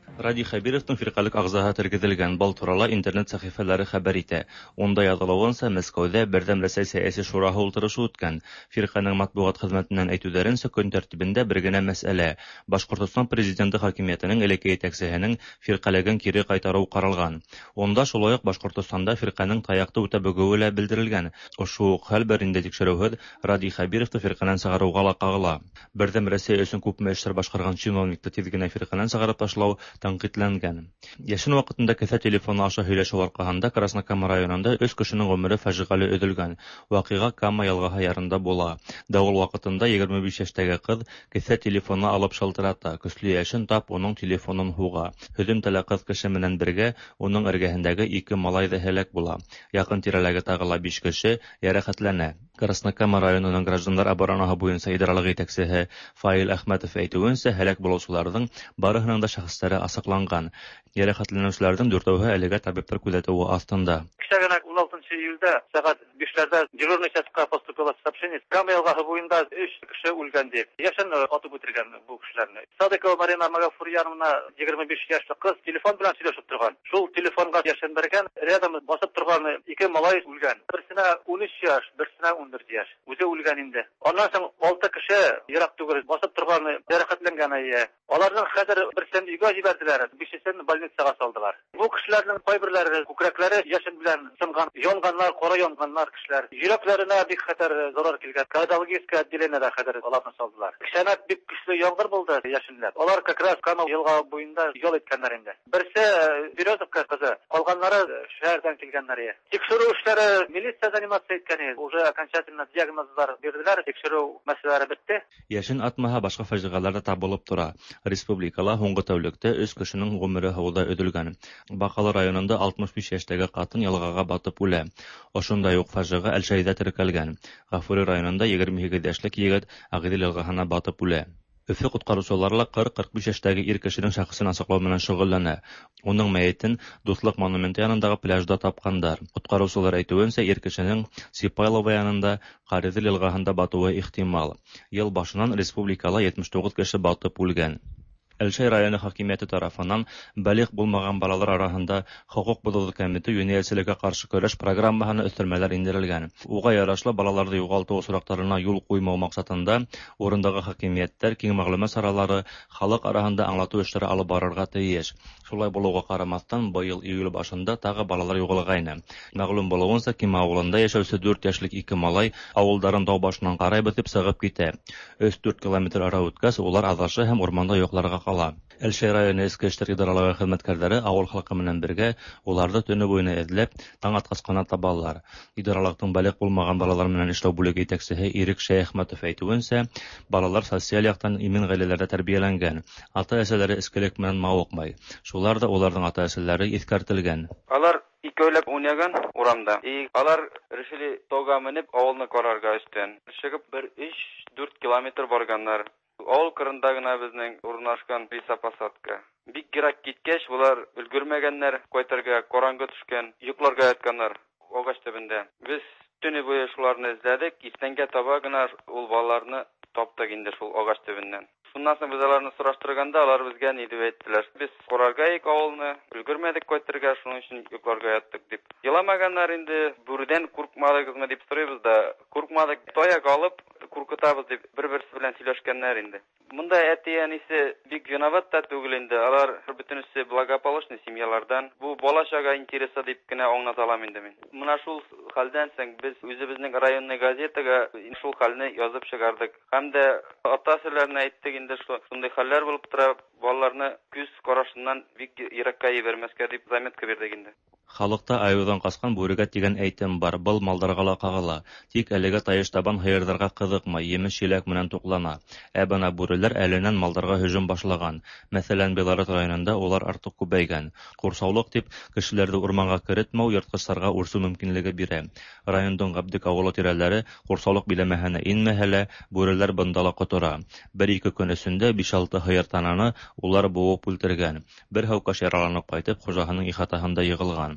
Ради Хабировтың фиркалык агзаһы тергеҙелгән был турала интернет сәхифәләре хәбәр итә. Унда яҙылыуынса, Мәскәүҙә Берҙәм Рәсәй сәйәси шураһы ултырышы үткән. Фирканың матбуғат хеҙмәтенән әйтеүҙәренсә, көн тәртибендә бер генә мәсьәлә. Башҡортостан президенты хакимиәтенең элекке етәксеһенең фирҡалеген кире ҡайтарыу ҡаралған. Унда шулай уҡ Башҡортостанда фирҡаның таяҡты үтә бөгөүе лә белдерелгән. Ошо уҡ хәл беринде тикшереүһеҙ Ради Хабировты фирҡанан сығарыуға ла ҡағыла. Берҙәм Рәсәй өсөн күпме эштәр башҡарған чиновникты тиҙ генә фирҡанан сығарып ташлау тәнҡитләнгән. Йәшен ваҡытында кеҫә телефоны аша һөйләшеү арҡаһында Краснокама районында өс кешенең ғүмере фажиғәле өҙөлгән. Ваҡиға Кама йылғаһы ярында була. Дауыл ваҡытында егерме биш йәштәге ҡыҙ кеҫә телефоны алып шылтырата. Көслө йәшен тап уның телефонын һуға. Һөҙөмтәлә ҡыҙ кеше менән бергә уның эргәһендәге ике малай ҙа һәләк була. Яҡын тирәләге тағы ла биш кеше йәрәхәтләнә. Краснокама районының граждандар оборонаһы буйынса идаралыҡ етәксеһе Фаил Әхмәтов әйтеүенсә, һәләк булыусыларҙың барыһының да шәхестәре асыҡланған. Йәрәхәтләнеүселәрҙең дүртәүһе әлегә табиптар күҙәтеүе астында. Кичә ун алтынсы июлдә сәғәт бишләрҙә дежурный частҡа поступило сообщение. Кама йылғаһы буйында өс кеше үлгән дип. Йәшен атып үтергән бу кешеләрне. Садыкова Марина Магафурьяновна егерме биш йәшле ҡыҙ телефон белән сөйләшеп торған. Шул телефонға йәшен бергән, рядом басып торған ике малай үлгән. Берсенә ун өс йәш, берсенә ун дүрт йәш. Үзе үлгән инде. Аннан соң алты кеше йыраҡ түгел басып торған йәрәхәтләнгән әйе. Аларның хәзер берсен өйгә ебәрделәр, бишесен больницаға салдылар. Бу кешеләрнең кайберләре күкрәкләре яшен белән сынған, янганнар, кара янганнар кешеләр. Йөрәкләренә бик хәтәр зарар килгән. Кардиологическое отделениедә хәзер аларны салдылар. Кешәнә бик көчле яңгыр булды яшенләр. Алар как раз Кама елга буенда ял иткәннәр инде. Берсе Березовка кызы, калганнары шәһәрдән килгәннәр. Тикшерү эшләре милиция заниматься иткән. Уже окончательно диагнозлар бирделәр. Тикшерү мәсьәләләре бетте. Яшен атмаһа башка фажиғалар да табылып тора. Республикала һуңғы тәүлектә өс кешенең ғүмере һыуҙа өҙөлгән. Баҡалы районында алтмыш биш йәштәге ҡатын йылғаға батып үлә. Ошондай уҡ фажиға Әлшәйҙә теркәлгән. Ғафури районында егерме һигеҙ йәшлек егет Ағиҙел йылғаһына батып үлә. Өфө ҡотҡарыусылары ла ҡырҡ-ҡырҡ биш йәштәге ир кешенең шәхесен асыҡлау менән шөғөлләнә. Уның мәйетен Дуҫлыҡ монументы янындағы пляжда тапҡандар. Ҡотҡарыусылар әйтеүенсә, ир кешенең Сипайлова янында Ҡариҙел йылғаһында батыуы ихтимал. Йыл башынан республикала етмеш туғыҙ кеше батып үлгән. Әлшәй районы хакимиәте тарафынан бәлиғ булмаған балалар араһында хоҡуҡ боҙоуҙы кәметеү, йүнәлешлегә ҡаршы көрәш программаһына өҫтәлмәләр индерелгән. Уға ярашлы балаларҙы юғалтыу осраҡтарына юл ҡуймау маҡсатында урындағы хакимиәттәр киң мәғлүмәт саралары, халыҡ араһында аңлатыу эштәре алып барырға тейеш. Шулай булыуға ҡарамаҫтан, быйыл июль башында тағы балалар юғалғайны. Мәғлүм булыуынса, Кима ауылында йәшәүсе дүрт йәшлек ике малай ауылдарын тау башынан ҡарайбыҙ дип сығып китә. өс-дүрт километр ара үткәс, улар аҙашы һәм урманда йоҡларға ҡала. Әлшәй районы эске эштәр идаралығы хеҙмәткәрҙәре ауыл халҡы менән бергә уларҙы төнө буйына эҙләп, таң атҡас ҡына табалар. Идаралыҡтың бәлиғ булмаған балалар менән эшләү бүлеге етәксеһе Ирек Шәйәхмәтов әйтеүенсә, балалар социаль яҡтан имен ғаиләләрҙә тәрбиәләнгән. Ата-әсәләре эскелек менән мауыҡмай. Шулар да уларҙың ата-әсәләре иҫкәртелгән. Алар икәүләп уйнаган урамда. И алар решили тауға менеп ауылны ҡарарға өстән. Шығып бер өс-дүрт километр баргандар. Ауыл кырында гына безнең урынлашкан лесопосадка. Бик йыраҡ киткәс, булар өлгөрмәгәннәр, ҡайтырға ҡараңғы төшкән, йоҡларға ятканнар агач төбөндә. Без төне буйы шуларны эзләдек, иртәнгә таба гына ул балаларны таптык инде шул агач төбөннән. Шундан соң без аларны сораштырганда, алар безгә ни дип әйттеләр? Без ҡарарға ик ауылны, өлгөрмәдек ҡайтырға, шуның өсөн йоҡларға яттык дип. Йыламаганнар инде, бүредән ҡурҡмадығыҙмы дип сорайбыҙ да, ҡурҡмадык, таяҡ алып ҡурҡытабыҙ дип бер-берсе белән сөйләшкәннәр инде. Мында әти-әнисе бик виноват та түгел инде. Алар бөтөнөсө благополучный семьялардан. Бу бала-чага интересы дип кенә аңлата алам инде мин. Мына шул хәлдән соң без үзебезнең районный газетага шул хәлне язып чыгардык. Һәм дә ата-әсәләренә әйттек инде, шундай хәлләр булып тора, балаларны күз карашыннан бик йөрәккә ебәрмәскә дип заметка бирдек инде. Халыҡта айыуҙан ҡасҡан бүрегә тигән әйтем бар, был малдарға ла ҡағыла. Тик әлегә тайыш табан һыйырҙарға ҡыҙыҡмай, емеш-еләк менән туҡлана. Ә бына бүреләр әленән малдарға һөжүм башлаған. Мәҫәлән, Белорет районында улар артыҡ күбәйгән. Ҡурсаулыҡ тип, кешеләрҙе урманға керетмәү йыртҡыстарға үрсеү мөмкинлеге бирә. Райондың Ғабдик ауылы тирәләре ҡурсаулыҡ биләмәһенә инмәһә лә, бүреләр бында ла ҡотора. Бер-ике көн эсендә биш-алты һыйыр тананы улар быуып үлтергән. Бер һәүкәш яраланып ҡайтып, хужаһының ихатаһында йығылған.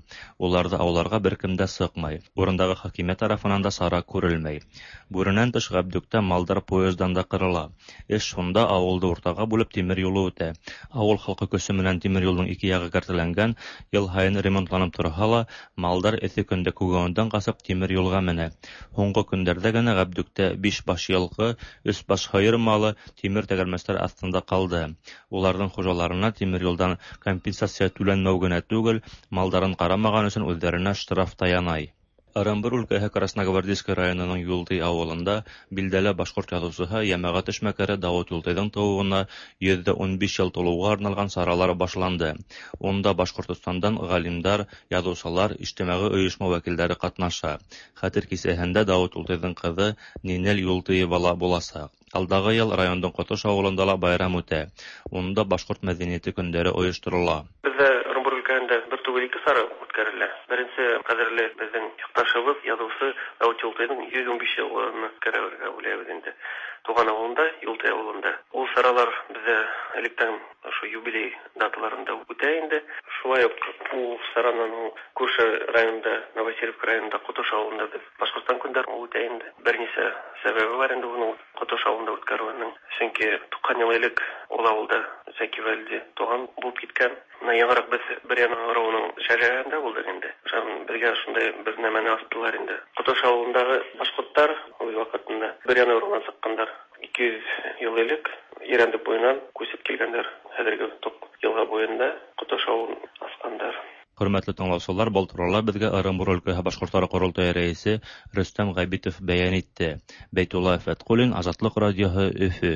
Уларда ауларга беркем дә сыкмый. Урындагы хакимият тарафынан да сара күрелмәй. Бүренән тыш Габдүктә малдар поездан да кырыла. Эш шунда авылды уртага бүлеп тимер юлы үтә. Авыл халкы көсе менән тимер юлның ике ягы кертелгән, ел һайын ремонтланып торһа ла, малдар эҫе көндә күгәүдән касып тимер юлга менә. Һуңгы көндәрдә генә Габдүктә биш баш йылкы, өс баш һыер малы тимер тәгәрмәстәр астында калды. Уларның хуҗаларына тимер юлдан компенсация түләнмәү генә түгел, малдарын карамаган өчен үзләренә штраф та янай. Оромбур өлкәһе Красногвардейский районының Юлдый авылында билдәле башкорт язучыһы Ямагат эшмәкәре Давыт Юлтайның тууына йөз ун биш ел тулуга арналган саралар башланды. Онда Башкортстандан галимдар, язучылар, иҗтимагый оешма вәкилләре катнаша. Хәтер кисәһендә Давыт Юлтайның кызы Нинел Юлтыева буласак. Алдагы ел райондың Котош авылында ла байрам үтә. Онда башкорт мәдәнияте көндәре оештырыла. Бездә Оромбур өлкәһендә бер түгел ике сара үткәрелә. Беренче кадерле безнең якташыбыз, язучы Давыт Юлтайның йөз ун биш еллыгын үткәрергә уйлыйбыз инде. Туган авылында, Юлтай авылында. Ул саралар бездә электән шу юбилей даталарында үтә инде. Шулай ук ул сараның күрше районында, Новосельск районында, Котош авылында без Башкортстан көндәре үтә инде. Берничә сәбәбе бар инде буның Котош авылында үткәрүенең. Чөнки туган ел элек ул авылда Зәки Вәлди туган булып киткән. Менә яңарак без бер яңарауның шәрәһендә булдык инде. Шуның бергә шундай бер нәмәне астылар инде. Котош авылындагы башкортлар ул вакытында бер яңараудан сыккандар. ике йөз ел элек Ерәндек буеннан күсеп килгәннәр. Хәзерге тук елга буенда Котош авылын аскандар. Хөрмәтле тыңлаучылар, былтырла безгә Оромбур өлкәһе башкортлары корылтайы рәисе Рөстәм Габитов бәян итте. Бәйтулла Фәткулин, Азатлык радиоһы, Өфө.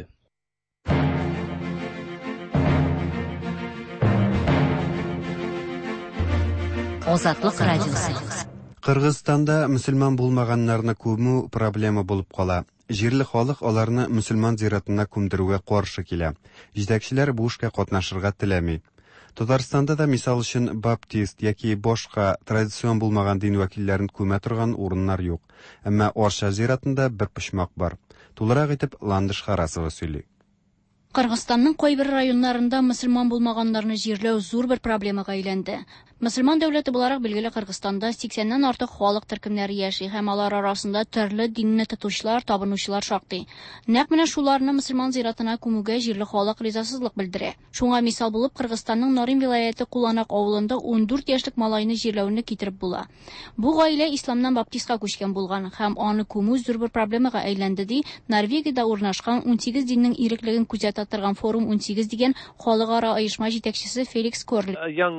Азатлык радиосы. Кыргызстанда мөселман булмаганнарны күмү проблема булып кала. Җирле халык аларны мөселман зиратына күмдерүгә каршы килә. Җитәкчеләр бу эшкә катнашырга теләми. Татарстанда да мисал өчен баптист яки башка традицион булмаган дин вәкилләрен күмә торган урыннар юк. Әмма Арша зиратында бер почмак бар. Тулырак итеп Ландыш Харасова сөйли. Кыргызстанның кайбер районнарында мөселман булмаганнарны җирләү зур бер проблемага әйләнде. Мөселман дәүләте буларак билгеле Кыргызстанда сиксәннән артык халык төркемнәре яши һәм алар арасында төрле динне тотучылар, табынучылар шактый. Нәкъ менә шуларны мөселман зиратына күмүгә җирле халык ризасызлык белдерә. Шуңа мисал булып Кыргызстанның Нарин вилаяты Куланак авылында ун дүрт яшьлек малайны җирләүне китереп була. Бу гаилә исламнан баптистка күчкән булган һәм аны күмү зур бер проблемага әйләнде ди Норвегиядә урнашкан ун сигез диннең иреклеген күзәтә торган форум ун сигез дигән халыкара оешма җитәкчесе Феликс Корли.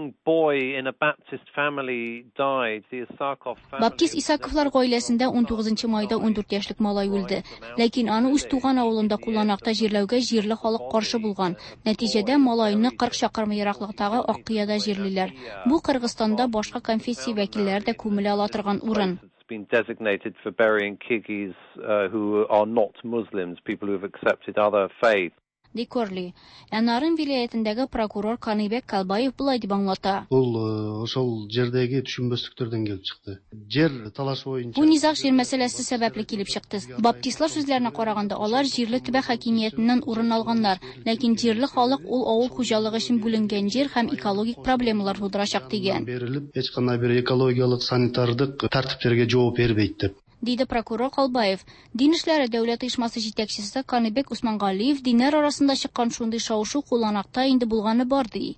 Баптист Исаковлар гаиләсендә ун тугызынчы майда ун дүрт яшьлек малай үлде. Ләкин аны үз туган авылында Куланакта җирләүгә җирле халык каршы булган. Нәтиҗәдә малайны кырык чакрым ераклыктагы Аккыяда җирлиләр. Бу Кыргызстанда башка конфессия вәкилләре дә күмелә ала торган урын. Been designated for burying Kyrgyz uh, who are not Muslims, people who have accepted other faiths. Дикорли. Нарын вилаятындагы прокурор Каныбек Калбаев булай дип аңлата. Ул ошол жердеги түшүнбөстүктөрдөн келип чыкты. Жер талаш боюнча. Бу низак жер мәсьәләсе сәбәпле килеп чыкты. Баптистлар сүзләренә караганда, алар җирле төбәк хакимиятеннән урын алганнар, ләкин җирле халык ул авыл хуҗалыгы өчен бүленгән җир һәм экологик проблемалар тудырачак дигән. Берилип, эч кандай бер экологиялык, санитардык тәртиптерге жооп бербейт дип. Диде прокурор Калбаев. Дин эшләре дәүләт оешмасы җитәкчесе Каныбек Усмангалиев диннәр арасында чыккан шундый шау-шу Куланакта инде булганы бар ди.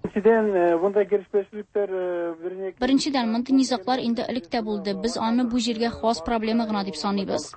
Беренчедән, мондый низаклар инде элек тә булды. Без аны бу җиргә хас проблема гына дип саныйбыз.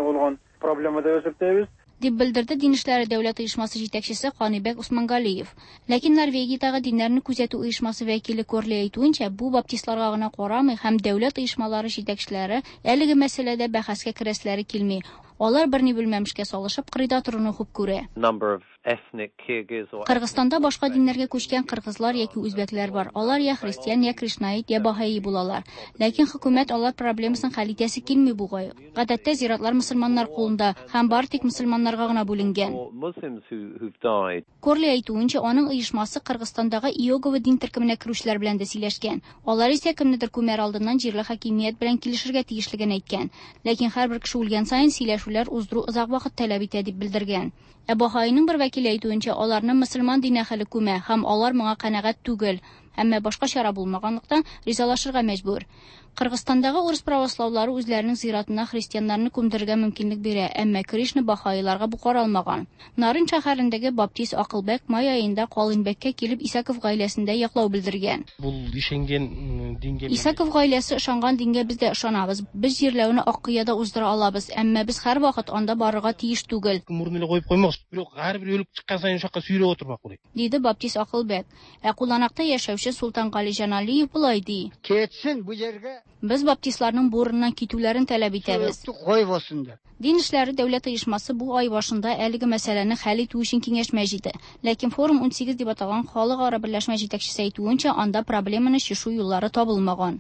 Дип белдерде Дин эшләре дәүләт оешмасы җитәкчесе Каныбек Усмангалиев. Ләкин Норвегиядәге диннәрне күзәтү оешмасы вәкиле Корли әйтүенчә, бу баптистларга гына карамый һәм дәүләт оешмалары җитәкчеләре әлеге мәсьәләдә бәхәскә керәсләре килми. Алар берни белмәмешкә салышып кырыйда торуны хуп күрә. Кыргызстанда башка диннәргә күчкән кыргызлар яки үзбәкләр бар. Алар я христиан, я кришнаит, я баһаи булалар. Ләкин хөкүмәт алар проблемасын хәл итәсе килми бугай. Гадәттә зиратлар мөселманнар кулында һәм бар тик мөселманнарга гына бүленгән. Корли әйтүенчә, аның оешмасы Кыргызстандагы Иогово дин төркеменә керүчеләр белән дә сөйләшкән. Алар исә кемнедер күмәр алдыннан җирле хакимият белән килешергә тиешлеген әйткән. Ләкин һәрбер кеше үлгән саен сөйләшүләр уздыру озак вакыт таләп итә дип белдергән. Ә Баһаиның бер вәкиле әйтүенчә, аларны мөселман дине әһеле күмә һәм алар моңа канәгать түгел. әмма башка чара булмаганлыктан ризалашырга мәҗбүр. Кыргызстандагы урыс православлары үзләренең зиратына христианнарны күмдерергә мөмкинлек бирә, әмма Кришна бахаиларга бу каралмаган. Нарын шәһәрендәге Баптист Акылбек май аенда Калынбәккә килеп Исаков гаиләсендә яклау белдергән. Бу ишенгән дингә Исаков гаиләсе ышанган дингә без дә ышанабыз. Без җирләүне Аккыяда уздыра алабыз, әмма без һәр вакыт анда барырга тиеш түгел. Мурнына куеп коймакчы, һәрбер ölүп чыккан сайын шакка сүйрәп отырмак булый. Диде Баптист Акылбек. Ә Куланакта яшәүче Султан Гали Җаналиев булай ди. Кетсен бу җиргә. Без баптистларның бурыннан китүләрен таләп итәбез. Дин эшләре дәүләт оешмасы бу ай башында әлеге мәсьәләне хәл итү өчен киңәшмә җыйды. Ләкин форум унсигез дип аталган халыкара берләшмә җитәкчесе әйтүенчә, анда проблеманы чишү юллары табылмаган.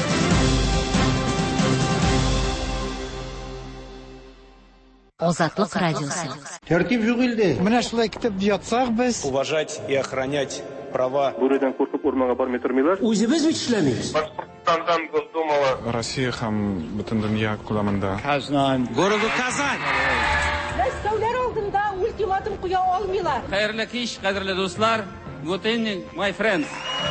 Азатлык радиосы. Тәртип юк илдә. Менә шулай китеп ятсак без. Уважать и охранять права. Бүредән куркып урманга бармый тормыйлар. Үзебез бит эшләмибез. Башкортстандан Госдумала. Россия һәм бөтен дөнья күләмендә. Казан. Городу Казань. Мәскәүләр алдында ультиматум куя алмыйлар. Хәерле кич, кадерле дуслар. Good evening, my friends.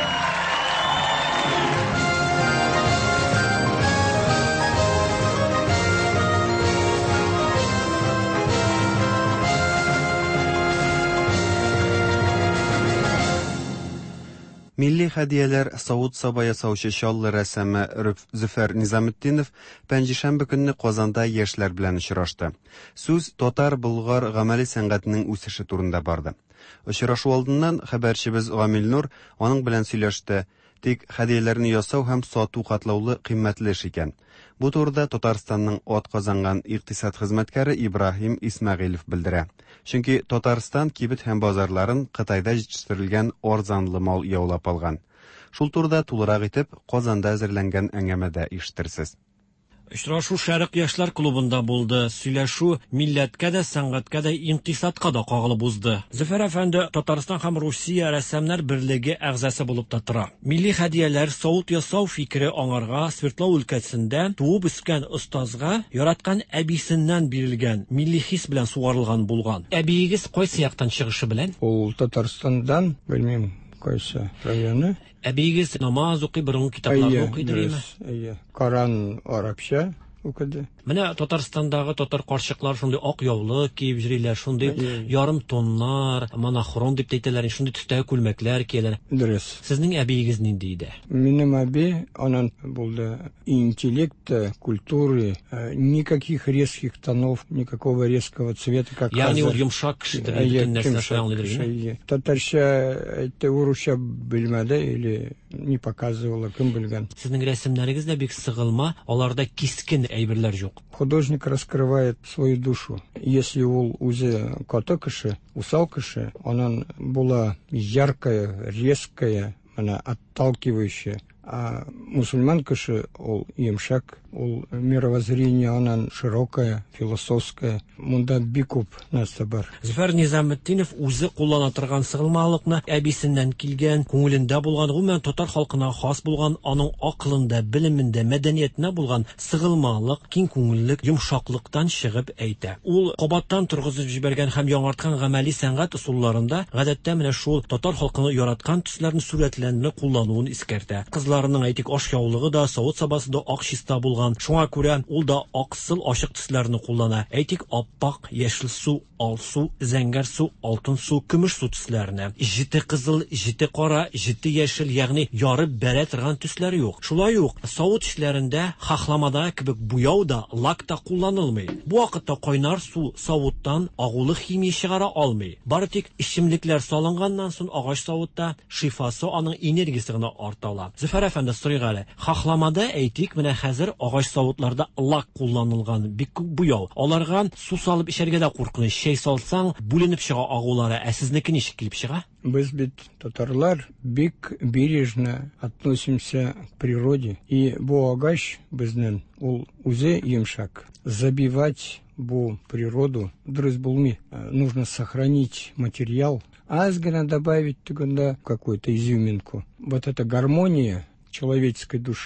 Milli hədiyələr Saud Saba ясаучы Şallı rəssамы Züfər Nizamüddinov пәнҗешәмбе көнне Казанда яшьләр белән очрашты. Сүз татар-болгар гамәли сәнгатенең үсеше турында барды. Очрашу алдыннан хәбәрчебез Гамил Нур аның белән сөйләште. Тик хәдияләрне ясау һәм сату катлаулы кыйммәтле эш икән. Бу турыда Татарстанның ат казанган икътисад хезмәткәре Ибраһим Исмәгыйлов белдерә. Чөнки Татарстан кибет һәм базарларын Кытайда җитештерелгән арзанлы мал яулап алган. Шул турыда тулырак итеп Казанда әзерләнгән әңгәмәдә ишетерсез. Очрашу Шәрык яшьләр клубында булды. Сөйләшү милләткә дә, сәнгатькә дә, икътисадка да кагылып узды. Зөфәр әфәнде Татарстан һәм Русия рәссамнар берлеге әгъзасы булып та тора. Милли хәдияләр савыт ясау фикере аңарга Свердлов өлкәсендә туып үскән остазга яраткан әбисеннән бирелгән, милли хис белән сугарылган булган. Әбиегез кайсы яктан чыгышы белән? Ул Татарстандан, белмим, кайсы районы. Әбиегез намаз укый, борынгы китапларны укыйдырмы? Әйе, Коран арабча укыды. Менә Татарстандагы татар карчыклар шундый ак яулык киеп йөриләр, шундый ярым тоннар, монохром дип әйтәләр, шундый төстәге күлмәкләр кияләр. Дөрес. Сезнең әбиегез нинди иде? Минем әби, аның булды интеллекта, культуры, никаких резких тонов, никакого резкого цвета, как хәзер. Ягъни ул йомшак кешедер, бөтен нәрсә аңлыйдыр. Татарча, это урусча белмәде или не показывала, кем белгән. Сезнең рәсемнәрегез дә бик сыгылма, аларда кискен әйберләр юк. Художник раскрывает свою душу. Если ул үзе каты кеше, усал кеше, аның була яркая, резкая, она отталкивающая. А мусульман кеше, ул йомшак, ул мировоззрение аның широкое, философское. Мунда бик күп нәрсә бар. Зөфәр Низаметдинов үзе куллана торган сыгылмалыкны әбисеннән килгән, күңелендә булган, гомумән татар халкына хас булган, аның акылында, белемендә, мәдәниятендә булган сыгылмалык, киң күңеллек, йомшаклыктан чыгып әйтә. Ул кабаттан торгызып җибәргән һәм яңарткан гамәли сәнгать усулларында гадәттә менә шул татар халкының яраткан төсләрне сурәтләнүне куллануын искәртә. Кызларының әйтик ашъяулыгы да Савыт Сабасында ак чиста булган. Шуңа күрә ул да аксыл ачык төсләрне куллана. Әйтик аппак, яшел су, ал су, зәңгәр су, алтын су, көмеш су төсләрне. Җите кызыл, җите кара, җите яшел, ягъни ярып бәрә торган төсләр юк. Шулай ук Савыт эшләрендә хахламада кебек буяу да, лак та кулланылмый. Бу вакытта кайнар су Савыттан агулы химия чыгара алмый. Бары тик ичимлекләр салынганнан соң агач Савытта шифасы аның энергиясе генә арта. Зөфәр әфәнде сорыйга әле. Хахламада әйтик, менә хәзер агач Савытларда лак кулланылган, бик күп буяу. Аларга су салып эчәргә дә куркыныч. Чәй салсаң, бүленеп чыга агулары. Ә сезнеке ничек килеп чыга? Без бит татарлар бик бережно относимся к природе. И бу агач безнең ул үзе йомшак. Забивать бу природу дөрес булмый. Нужно сохранить материал, аз гына добавить төгендә какую-то изюминку. Вот эта гармония человеческой души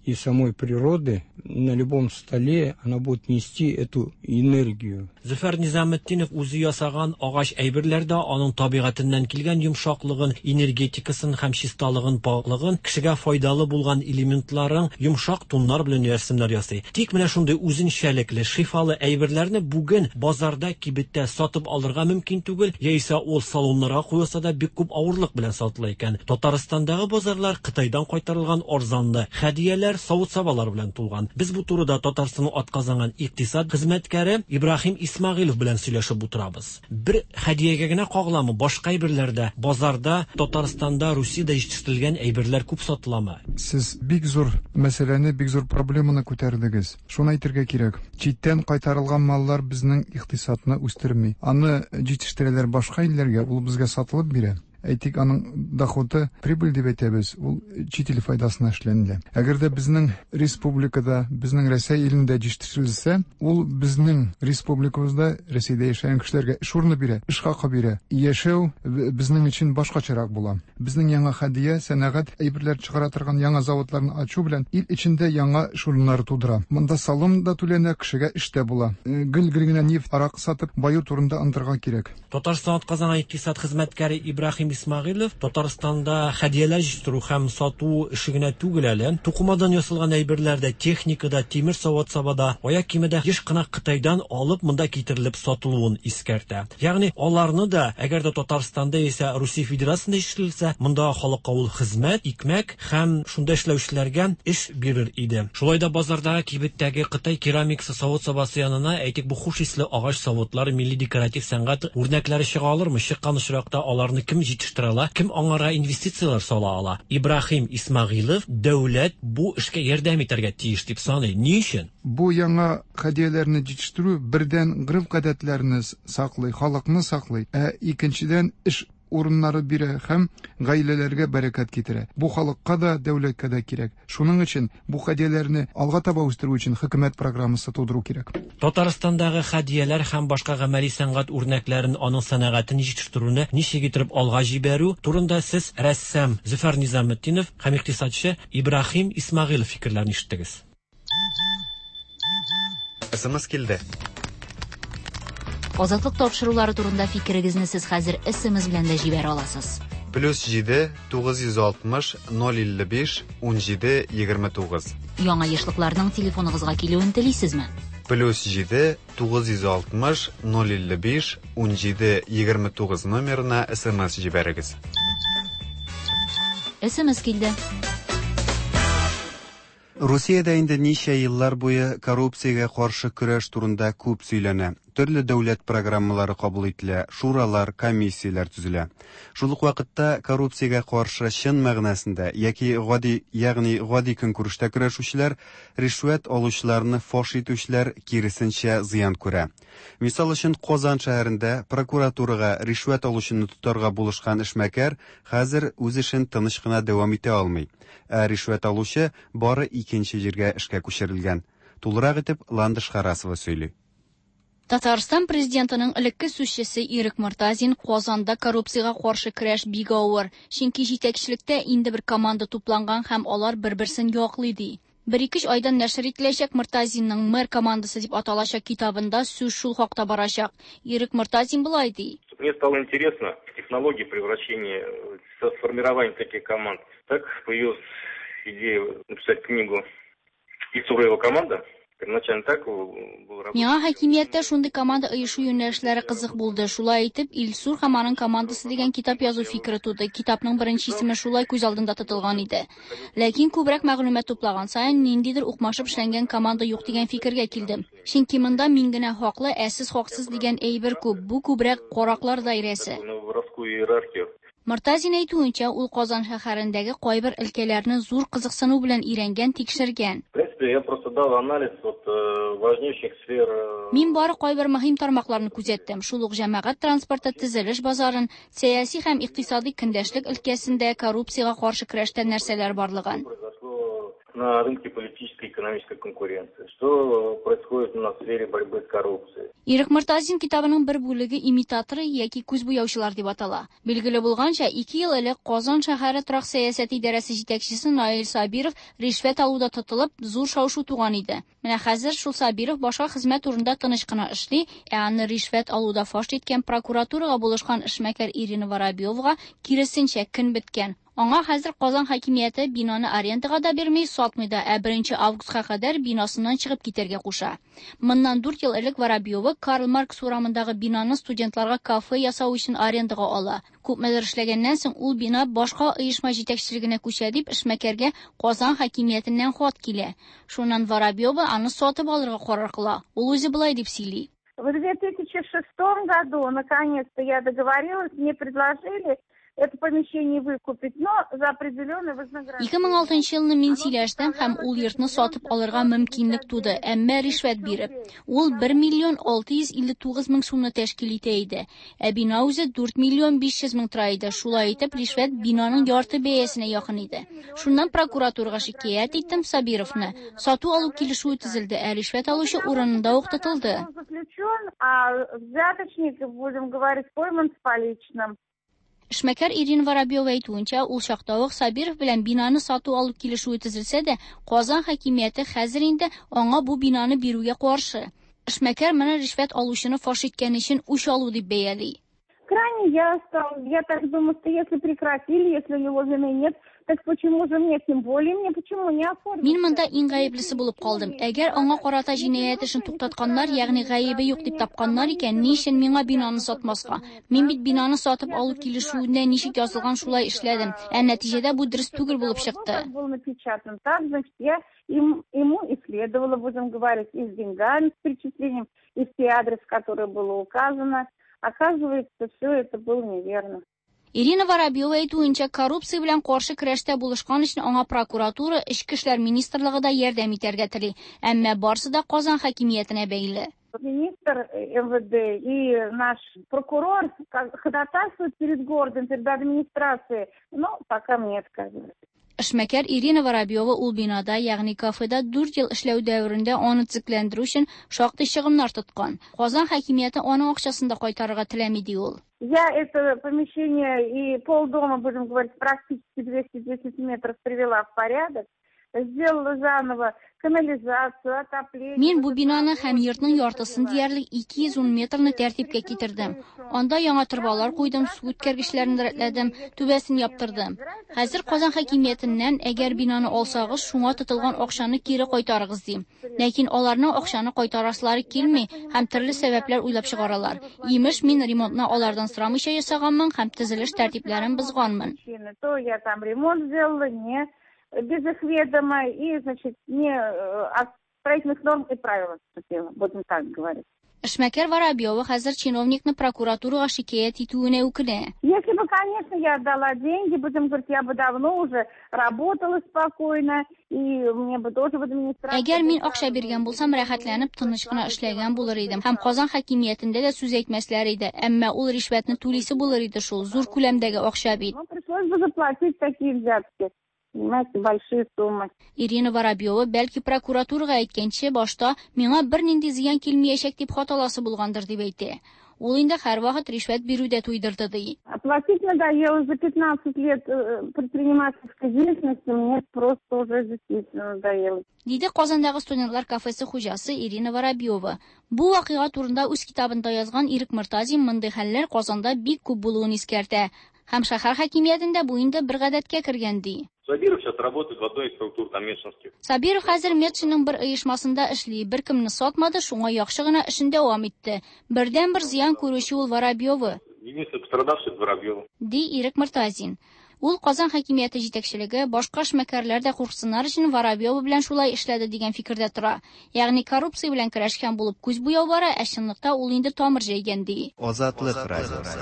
и самой природы, на любом столе она будет нести эту энергию. Зөфәр Низаметдинов үзе ясаган агач әйберләрдә аның табигатыннан килгән йомшаклыгын, энергетикасын һәм чисталыгын, паклыгын, кешегә файдалы булган элементларын йомшак туннар белән рәсемнәр ясый. Тик менә шундый үзенчәлекле, шифалы әйберләрне бүген базарда, кибеттә сатып алырга мөмкин түгел, яисә ул салоннарга куелса да бик күп авырлык белән сатыла икән. Татарстандагы базарлар Кытайдан кайтарылган арзанлы хәдияләр, савыт-сабалар белән тулган. Без бу турыда Татарстанның атказанган икътисад хезмәткәре Ибрахим Исмагыйлов белән сөйләшеп утырабыз. Бер хәдиягә генә кагыламы, башка әйберләрдә, базарда, Татарстанда, Русиядә җитештерелгән әйберләр күп сатыламы? Сез бик зур мәсьәләне, бик зур проблеманы күтәрдегез. Шуны әйтергә кирәк. Читтән кайтарылган маллар безнең икътисадны үстерми. Аны җитештерәләр башка илләргә, ул безгә сатылып бирә. Әйтик, аның доходы прибыль дип әйтәбез, ул чит ил файдасына эшләнелә. Әгәр дә безнең республикада, безнең Рәсәй илендә җитештерелсә, ул безнең республикабызда, Рәсәйдә яшәгән кешеләргә эш урыны бирә, эш хакы бирә. Яшәү безнең өчен башкачарак була. Безнең яңа хәдия, сәнәгать әйберләр чыгара торган яңа заводларны ачу белән ил içендә яңа эш урыннары тудыра. Монда салым да түләнә, кешегә эш тә була. Гел-гел генә нефть, арак сатып, баю турында ындырга кирәк. Татарстан атказанган икътисад хезмәткәре Ибрахим Исмагыйлов Татарстанда хәдияләр җитештерү һәм сату эше генә түгел әле, тукымадан ясалган әйберләрдә, техникада, тимер савыт-сабада, аяк кимедә еш кына Кытайдан алып монда китерелеп сатылуын искәртә. Ягъни аларны да, әгәр дә Татарстанда яисә Русия Федерациясендә җитештерелсә, монда халыкка ул хезмәт, икмәк һәм шунда эшләүчеләргә эш бирер иде. Шулай да базардагы кибеттәге Кытай керамикасы савыт-сабасы янына, әйтик, бу хуш исле агач савытлар, милли декоратив сәнгать үрнәкләре чыга алырмы? Чыккан очракта аларны кем җитештерә, кем аңара инвестициялар сала ала? Ибрахим Исмагыйлов, дәүләт бу эшкә ярдәм итәргә тиеш дип саный. Ни өчен? Бу яңа хәдияләрне җитештерү бердән гырыф-гадәтләрне саклый, халыкны саклый, ә икенчедән эш урыннары бирә һәм гаиләләргә бәрәкәт китерә. Бу халыкка да, дәүләткә дә кирәк. Шуның өчен бу хәдияләрне алга таба үстерү өчен хөкүмәт программасы тудыру кирәк. Татарстандагы хәдияләр һәм башка гамәли сәнгать үрнәкләрен, аның сәнәгатен җитештерүне ничек итеп алга җибәрү турында сез рәссам Зөфәр Низаметдинов һәм икътисадчы Ибрахим Исмагыйлов фикерләрен ишеттегез. Эсэмэс килде. Азатлык тапшырулары турында фикерегезне сез хәзер эс-эм-эс белән дә җибәрә аласыз. плюс җиде тугыз йөз алтмыш ноль илле биш ун җиде егерме тугыз. Яңа яшьлекләрнең телефоныгызга килүен телисезме? плюс җиде тугыз йөз алтмыш ноль илле биш ун җиде егерме тугыз номерына эс-эм-эс җибәрегез. эс-эм-эс килде. Русиядә инде ничә еллар буе коррупциягә каршы көрәш турында күп сөйләнә. Төрле дәүләт программалары кабул ителә, шуралар, комиссияләр төзелә. Шул ук вакытта коррупциягә каршы чын мәгънәсендә яки гади, ягъни гади көнкүрештә көрәшүчеләр, ришвәт алучыларны фаш итүчеләр киресенчә зыян күрә. Мисал өчен, Казан шәһәрендә прокуратурага ришвәт алучыны тотарга булышкан эшмәкәр хәзер үз эшен тыныч кына дәвам итә алмый. Ә ришвәт алучы бары икенче җиргә эшкә күчерелгән. Тулырак итеп Ландыш Харасова сөйли. Татарстан президентының элекке сүзчесе Ирек Мортазин Казанда коррупциягә каршы көрәш бик авыр, чөнки җитәкчелектә инде бер команда тупланган һәм алар бер-берсен яклый ди. Бер-ике айдан нәшер ителәчәк Мортазинның мэр командасы дип аталачак китабында сүз шул хакта барачак. Ирек Мортазин булай ди. Мне стало интересно технологии превращения, формирования таких команд. Так появилась идея написать книгу «Исура его команда». Первоначально так был работа. Миңа хакимияттә шундый команда оешу юнәлешләре кызык булды. Шулай итеп, Илсур һәм аның командасы дигән китап язу фикере туды. Китапның беренче исеме шулай күз алдында тотылган иде. Ләкин күбрәк мәгълүмат туплаган саен ниндидер укмашып эшләнгән команда юк дигән фикергә килдем. Чөнки монда мин генә хаклы, ә сез хаксыз дигән әйбер күп. Бу күбрәк караклар даирәсе. Мортазин әйтүенчә, ул Казан шәһәрендәге кайбер өлкәләрне зур кызыксыну белән ирәнгән, тикшергән. Мин бары кайбер мөһим тармакларны күзәттем. Шул ук җәмәгать транспорты, төзелеш базарын, сәяси һәм икътисади көндәшлек өлкәсендә коррупциягә каршы көрәштә нәрсәләр барлыгын. на рынке политической и экономической конкуренции? Что происходит у нас в сфере борьбы с коррупцией? Ирек Мортазин китабының бер бүлеге имитаторы яки күз буяучылар дип атала. Билгеле булганча, ике ел элек Казан шәһәре торак сәясәт идарәсе җитәкчесе Наил Сабиров ришвәт алуда тотылып, зур шау-шу туган иде. Менә хәзер шул Сабиров башка хезмәт урында тыныч кына эшли, ә аны ришвәт алуда фаш иткән прокуратурага булышкан эшмәкәр Ирина Воробьевга киресенчә көн беткән. Аңа хәзер Казан хакимияте бинаны арендага да бирмей, сатмый да, ә беренче августка кадәр бинасыннан чыгып китәргә куша. Моннан дүрт ел элек Воробьева Карл Маркс урамындагы бинаны студентларга кафе ясау өчен арендага ала. Күпмедер эшләгәннән соң ул бина башка оешма җитәкчелегенә күчә дип эшмәкәргә Казан хакимиятеннән хат килә. Шуннан Воробьева аны сатып алырга карар кыла. Ул үзе булай дип сөйли. В две тысячи шестом году наконец-то я договорилась, мне предложили это помещение выкупить, но за определенное вознаграждение. ике мең алтынчы елны мин сөйләштем һәм ул йортны сатып алырга мөмкинлек туды, әмма ришвәт биреп. Ул бер миллион алты йөз илле тугыз мең сумны тәшкил итә иде. Ә бина үзе дүрт миллион биш йөз мең тора иде. Шулай итеп, ришвәт бинаның ярты бәясенә якын иде. Шуннан прокуратурага шикаят иттем Сабировны. Сату алу килешүе төзелде, ә ришвәт алучы урынында ук тотылды. А взяточник, будем говорить, пойман с поличным. Эшмәкәр Ирина Воробьева әйтүенчә, ул чакта ук Сабиров белән бинаны сату алу килешүе төзелсә дә, Казан хакимияте хәзер инде аңа бу бинаны бирүгә каршы. Эшмәкәр моны ришвәт алучыны фаш иткән өчен үч алу дип бәяли. Крайне я стал, я так думаю, что если прекратили, если у него вины нет, так почему же мне, тем более мне, почему не оформить? Мин монда иң гаеплесе булып калдым. Әгәр аңа карата җинаять эшен туктатканнар, ягъни гаебе юк дип тапканнар икән, ни өчен миңа бинаны сатмаска? Мин бит бинаны сатып алу килешүендә ничек язылган шулай эшләдем. Ә нәтиҗәдә бу дөрес түгел булып чыкты. Был напечатан так, значит, я им, ему и следовало, будем говорить, и с деньгами, с перечислением, и с адрес, который было указано. Оказывается, все это было неверно. Ирина Воробьева әйтүенчә, коррупция белән каршы көрәштә булышкан өчен аңа прокуратура, Эчке эшләр министрлыгы да ярдәм итәргә тели. Әмма барсы да Казан хакимиятенә бәйле. Министр эм вэ дэ и наш прокурор ходатайствуют перед городом, перед администрацией, но пока мне отказывают. Эшмәкәр Ирина Воробьева ул бинада, ягъни кафеда дүрт ел эшләү дәверендә аны төзекләндерү өчен шактый чыгымнар тоткан. Казан хакимияте аның акчасын да кайтарырга теләми ди ул. Я это помещение и полдома, будем говорить, практически двести десять метров привела в порядок. Сделала заново канализацию, отопление. Мин бу бинаны һәм йортның яртысын диярлек ике йөз ун метрны тәртипкә китердем. Анда яңа торбалар куйдым, су үткәргечләрен рәтләдем, түбәсен яптырдым. Хәзер Казан хакимиятеннән әгәр бинаны алсагыз, шуңа тотылган акчаны кире кайтарыгыз дим. Ләкин аларның акчаны кайтарасылары килми һәм төрле сәбәпләр уйлап чыгаралар. Имеш, мин ремонтны алардан сорамыйча ясаганмын һәм төзелеш тәртипләрен бозганмын. То я там ремонт сделала, не без их ведома и, значит, не от строительных норм и правил отступила, будем так говорить. Эшмәкәр Воробьева хәзер чиновникны прокуратурага шикаят итүенә үкенә. Если бы, конечно, я отдала деньги, будем говорить, я бы давно уже работала спокойно, и мне бы тоже в администрации... Әгәр мин акча биргән булсам, рәхәтләнеп, тыныч кына эшләгән булыр идем. Һәм Казан хакимиятендә дә сүз әйтмәсләр иде. Әмма ул ришвәтне түлисе булыр иде шул, зур күләмдәге акча бит. Ну, пришлось бы заплатить такие взятки. Понимаете, большие суммы. Ирина Воробьева бәлки прокуратурага әйткәнче башта миңа бер нинди зыян килмәячәк дип хаталасы булгандыр дип әйтә. Ул инде һәрвакыт ришвәт бирүдә туйдырды ди. Оплатить надоело за пятнадцать лет предпринимательской деятельности, мне просто уже действительно надоело. Диде Казандагы студентлар кафесы хуҗасы Ирина Воробьева. Бу вакыйга турында үз китабында язган Ирек Мортазин мондай хәлләр Казанда бик күп булуын искәртә. Һәм шәһәр хакимиятендә бу инде бер гадәткә кергән ди. Сабиров сейчас работает в одной из структур там Медшинских. Сабиров хәзер Медшинның бер оешмасында эшли, бер кемне сатмады, шуңа яхшы гына эшен дәвам итте. Бердән бер зыян күрүче ул Воробьева. Единственный пострадавший Воробьева. Ди Ирек Мортазин. Ул Казан хакимияте җитәкчелеге башка эшмәкәрләр дә курксыннар өчен Воробьева белән шулай эшләде дигән фикердә тора. Ягъни коррупция белән көрәшкән булып күз буяу бара, ә чынлыкта ул инде тамыр җәйгән ди. Азатлык радиосы.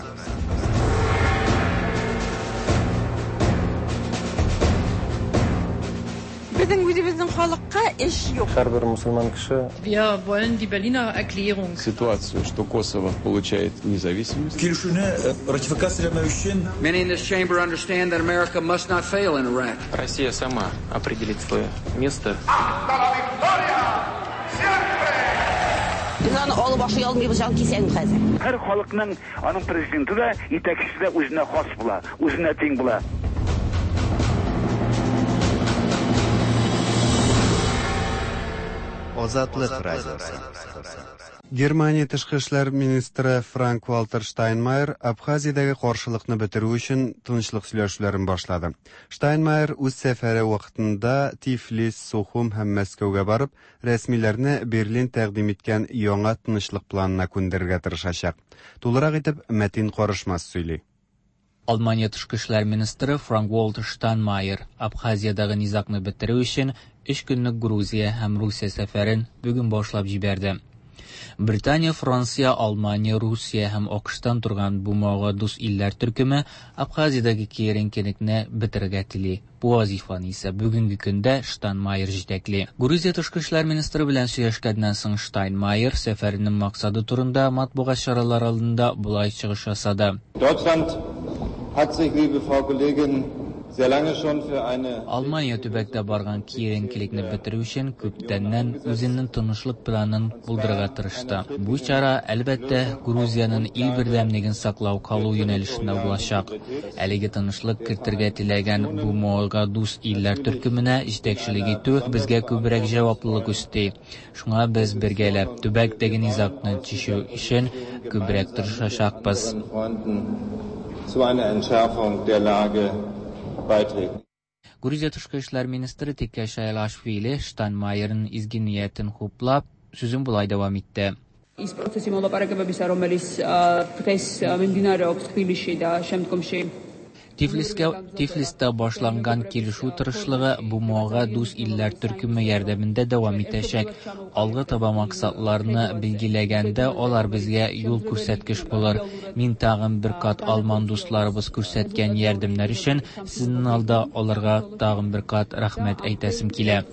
Безнең үзебезнең халыкка эш юк. Һәрбер мусульман кеше Wir wollen die Berliner Erklärung. Ситуацию, что Kosovo получает независимость. Килешүне ратификацияләмәү өчен Many in this chamber understand that America must not fail in Iraq. Россия сама определит свое место. Biz аны алып ашый алмыйбыз җан кисәген хәзер. Һәр халыкның аның президенты да, итәкчесе дә үзенә хас була, үзенә тиң була. Озатлык радиосы. Германия тышкы эшләр министры Франк-Вальтер Штайнмайер Абхазиядәге каршылыкны бетерү өчен тынычлык сөйләшүләрен башлады. Штайнмайер үз сәфәре вакытында Тифлис, Сухум һәм Мәскәүгә барып, рәсмиләрне Берлин тәкъдим иткән яңа тынычлык планына күндерергә тырышачак. Тулырак итеп Мәтин Карышмас сөйли. Алмания тышкы эшләр министры Франк-Вальтер Штайнмайер Абхазиядәге низакны бетерү өчен өч көнлек Грузия һәм Русия сәфәрен бүген башлап җибәрде. Британия, Франция, Алмания, Русия һәм Акыштан торган бу мага дус илләр төркеме Абхазиядәге киеренкелекне бетерергә тели. Бу вазифаны исә бүгенге көндә Штайнмайер җитәкли. Грузия тышкы эшләр министры белән сөйләшкәннән соң Штайнмайер сәфәренең максаты турында матбугат чаралары алдында булай чыгыш ясады. Deutschland hat sich, liebe Frau Kollegin, sehr lange schon für eine Алмания төбәктә барган киеренкелекне бетерү өчен күптәннән үзенең тынычлык планын булдырырга тырышты. Бу чара, әлбәттә, Грузияның ил бердәмлеген саклау калу юнәлешендә булачак. Әлеге тынычлык кертергә теләгән бу мага дус илләр төркеменә җитәкчелек итү безгә күбрәк җаваплылык өсти. Шуңа без бергәләп төбәктәге низакны чишү өчен күбрәк тырышачакбыз. Zu einer Entschärfung der Lage beitreten. Грузия тышкы эшләр министры Тикешайлашвили Штайнмайерның изге ниятен хуплап, сүзен булай дәвам итте. ის პროცესი მოლაპარაკებებისა, რომელიც დღეს მიმდინარეობს თბილისში და შემდგომში Tiflis'te başlangan килешү тырышлыгы бу мага дус илләр төркеме ярдәмендә дәвам итәчәк. Алгы таба максатларны билгеләгәндә алар безгә юл күрсәткеч булыр. Мин тагын бер кат алман дусларыбыз күрсәткән ярдәмнәр өчен сезнең алда аларга тагын бер кат рәхмәт әйтәсем килә.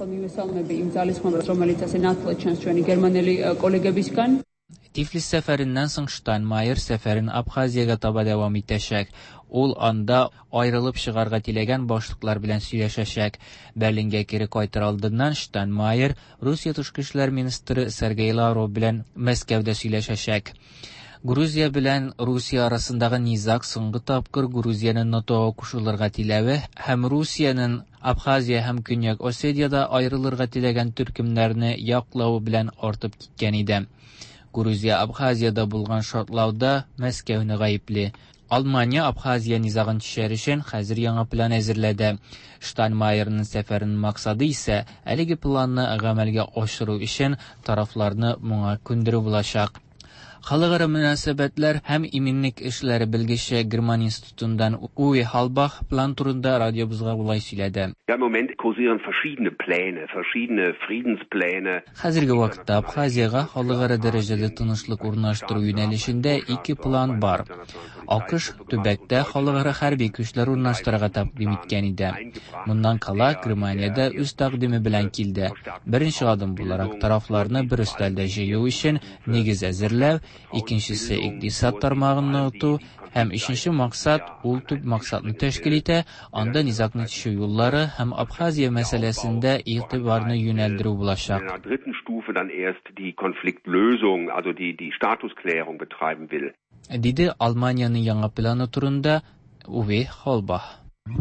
Tiflis сәфәреннән соң Штайнмайер сәфәрен Абхазиягә таба дәвам итәчәк. Ул анда аерылып чыгарга теләгән башлыклар белән сөйләшәчәк. Берлингә кире кайтыр алдыннан Штайнмайер Русия тышкы эшләр министры Сергей Лавров белән Мәскәүдә сөйләшәчәк. Грузия белән Русия арасындагы низак соңгы тапкыр Грузияның НАТОга кушылырга теләве һәм Русияның Абхазия һәм Көньяк Осетиядә аерылырга теләгән төркемнәрне яклау белән артып киткән иде. Грузия Абхазиядә булган шартлауда Мәскәүне гаепли. Алмания Абхазия низагын төшәр өчен хәзер яңа план әзерләде. Штайнмайерның сәфәренең максаты исә әлеге планны гамәлгә ашыру өчен тарафларны моңа күндерү булачак. Халыкара мөнәсәбәтләр һәм иминлек эшләре белгече Герман институтундан Уwe Halbach план турында радиобызга булай сөйләде. Ja, im Moment kursieren verschiedene Pläne, verschiedene Friedenspläne. Хәзерге вакытта Абхазиягә халыкара дәрәҗәдә тынычлык урнаштыру юнәлешендә ике план бар. АКШ төбәктә халыкара хәрби көчләр урнаштырырга тәкъдим иткән иде. Моннан кала Германиядә үз тәкъдиме белән килде. Беренче адым буларак тарафларны бер өстәлдә җыю өчен нигез әзерләү, икенчесе икътисад тармагын ныгыту һәм өченче максат ул төп максатны тәшкил итә, анда низакны төшү юллары һәм Абхазия мәсьәләсендә игътибарны юнәлдерү булачак. In der dritten Stufe dann erst die Konfliktlösung, also die die Statusklärung betreiben will. Диде Алманияның яңа планы турында Uwe Halbach.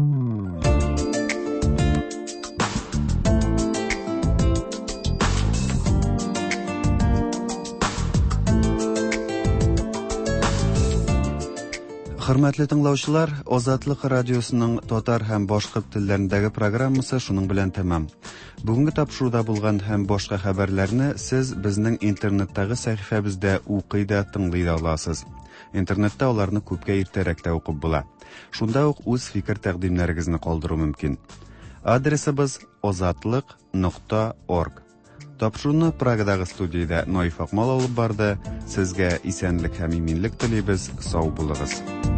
Хөрмәтле тыңлаучылар, Азатлык радиосының татар һәм башка телләрендәге программасы шуның белән тәмам. Бүгенге тапшыруда булган һәм башка хәбәрләрне сез безнең интернеттагы сәхифәбездә укый да тыңлый да аласыз. Интернетта аларны күпкә иртәрәк тә укып була. Шунда ук үз фикер тәкъдимнәрегезне калдыру мөмкин. Адресыбыз озатлык нокта орг. Тапшыруны Прагадагы студиядә Наиф Акмал алып барды. Сезгә исәнлек һәм иминлек телибез. Сау булыгыз.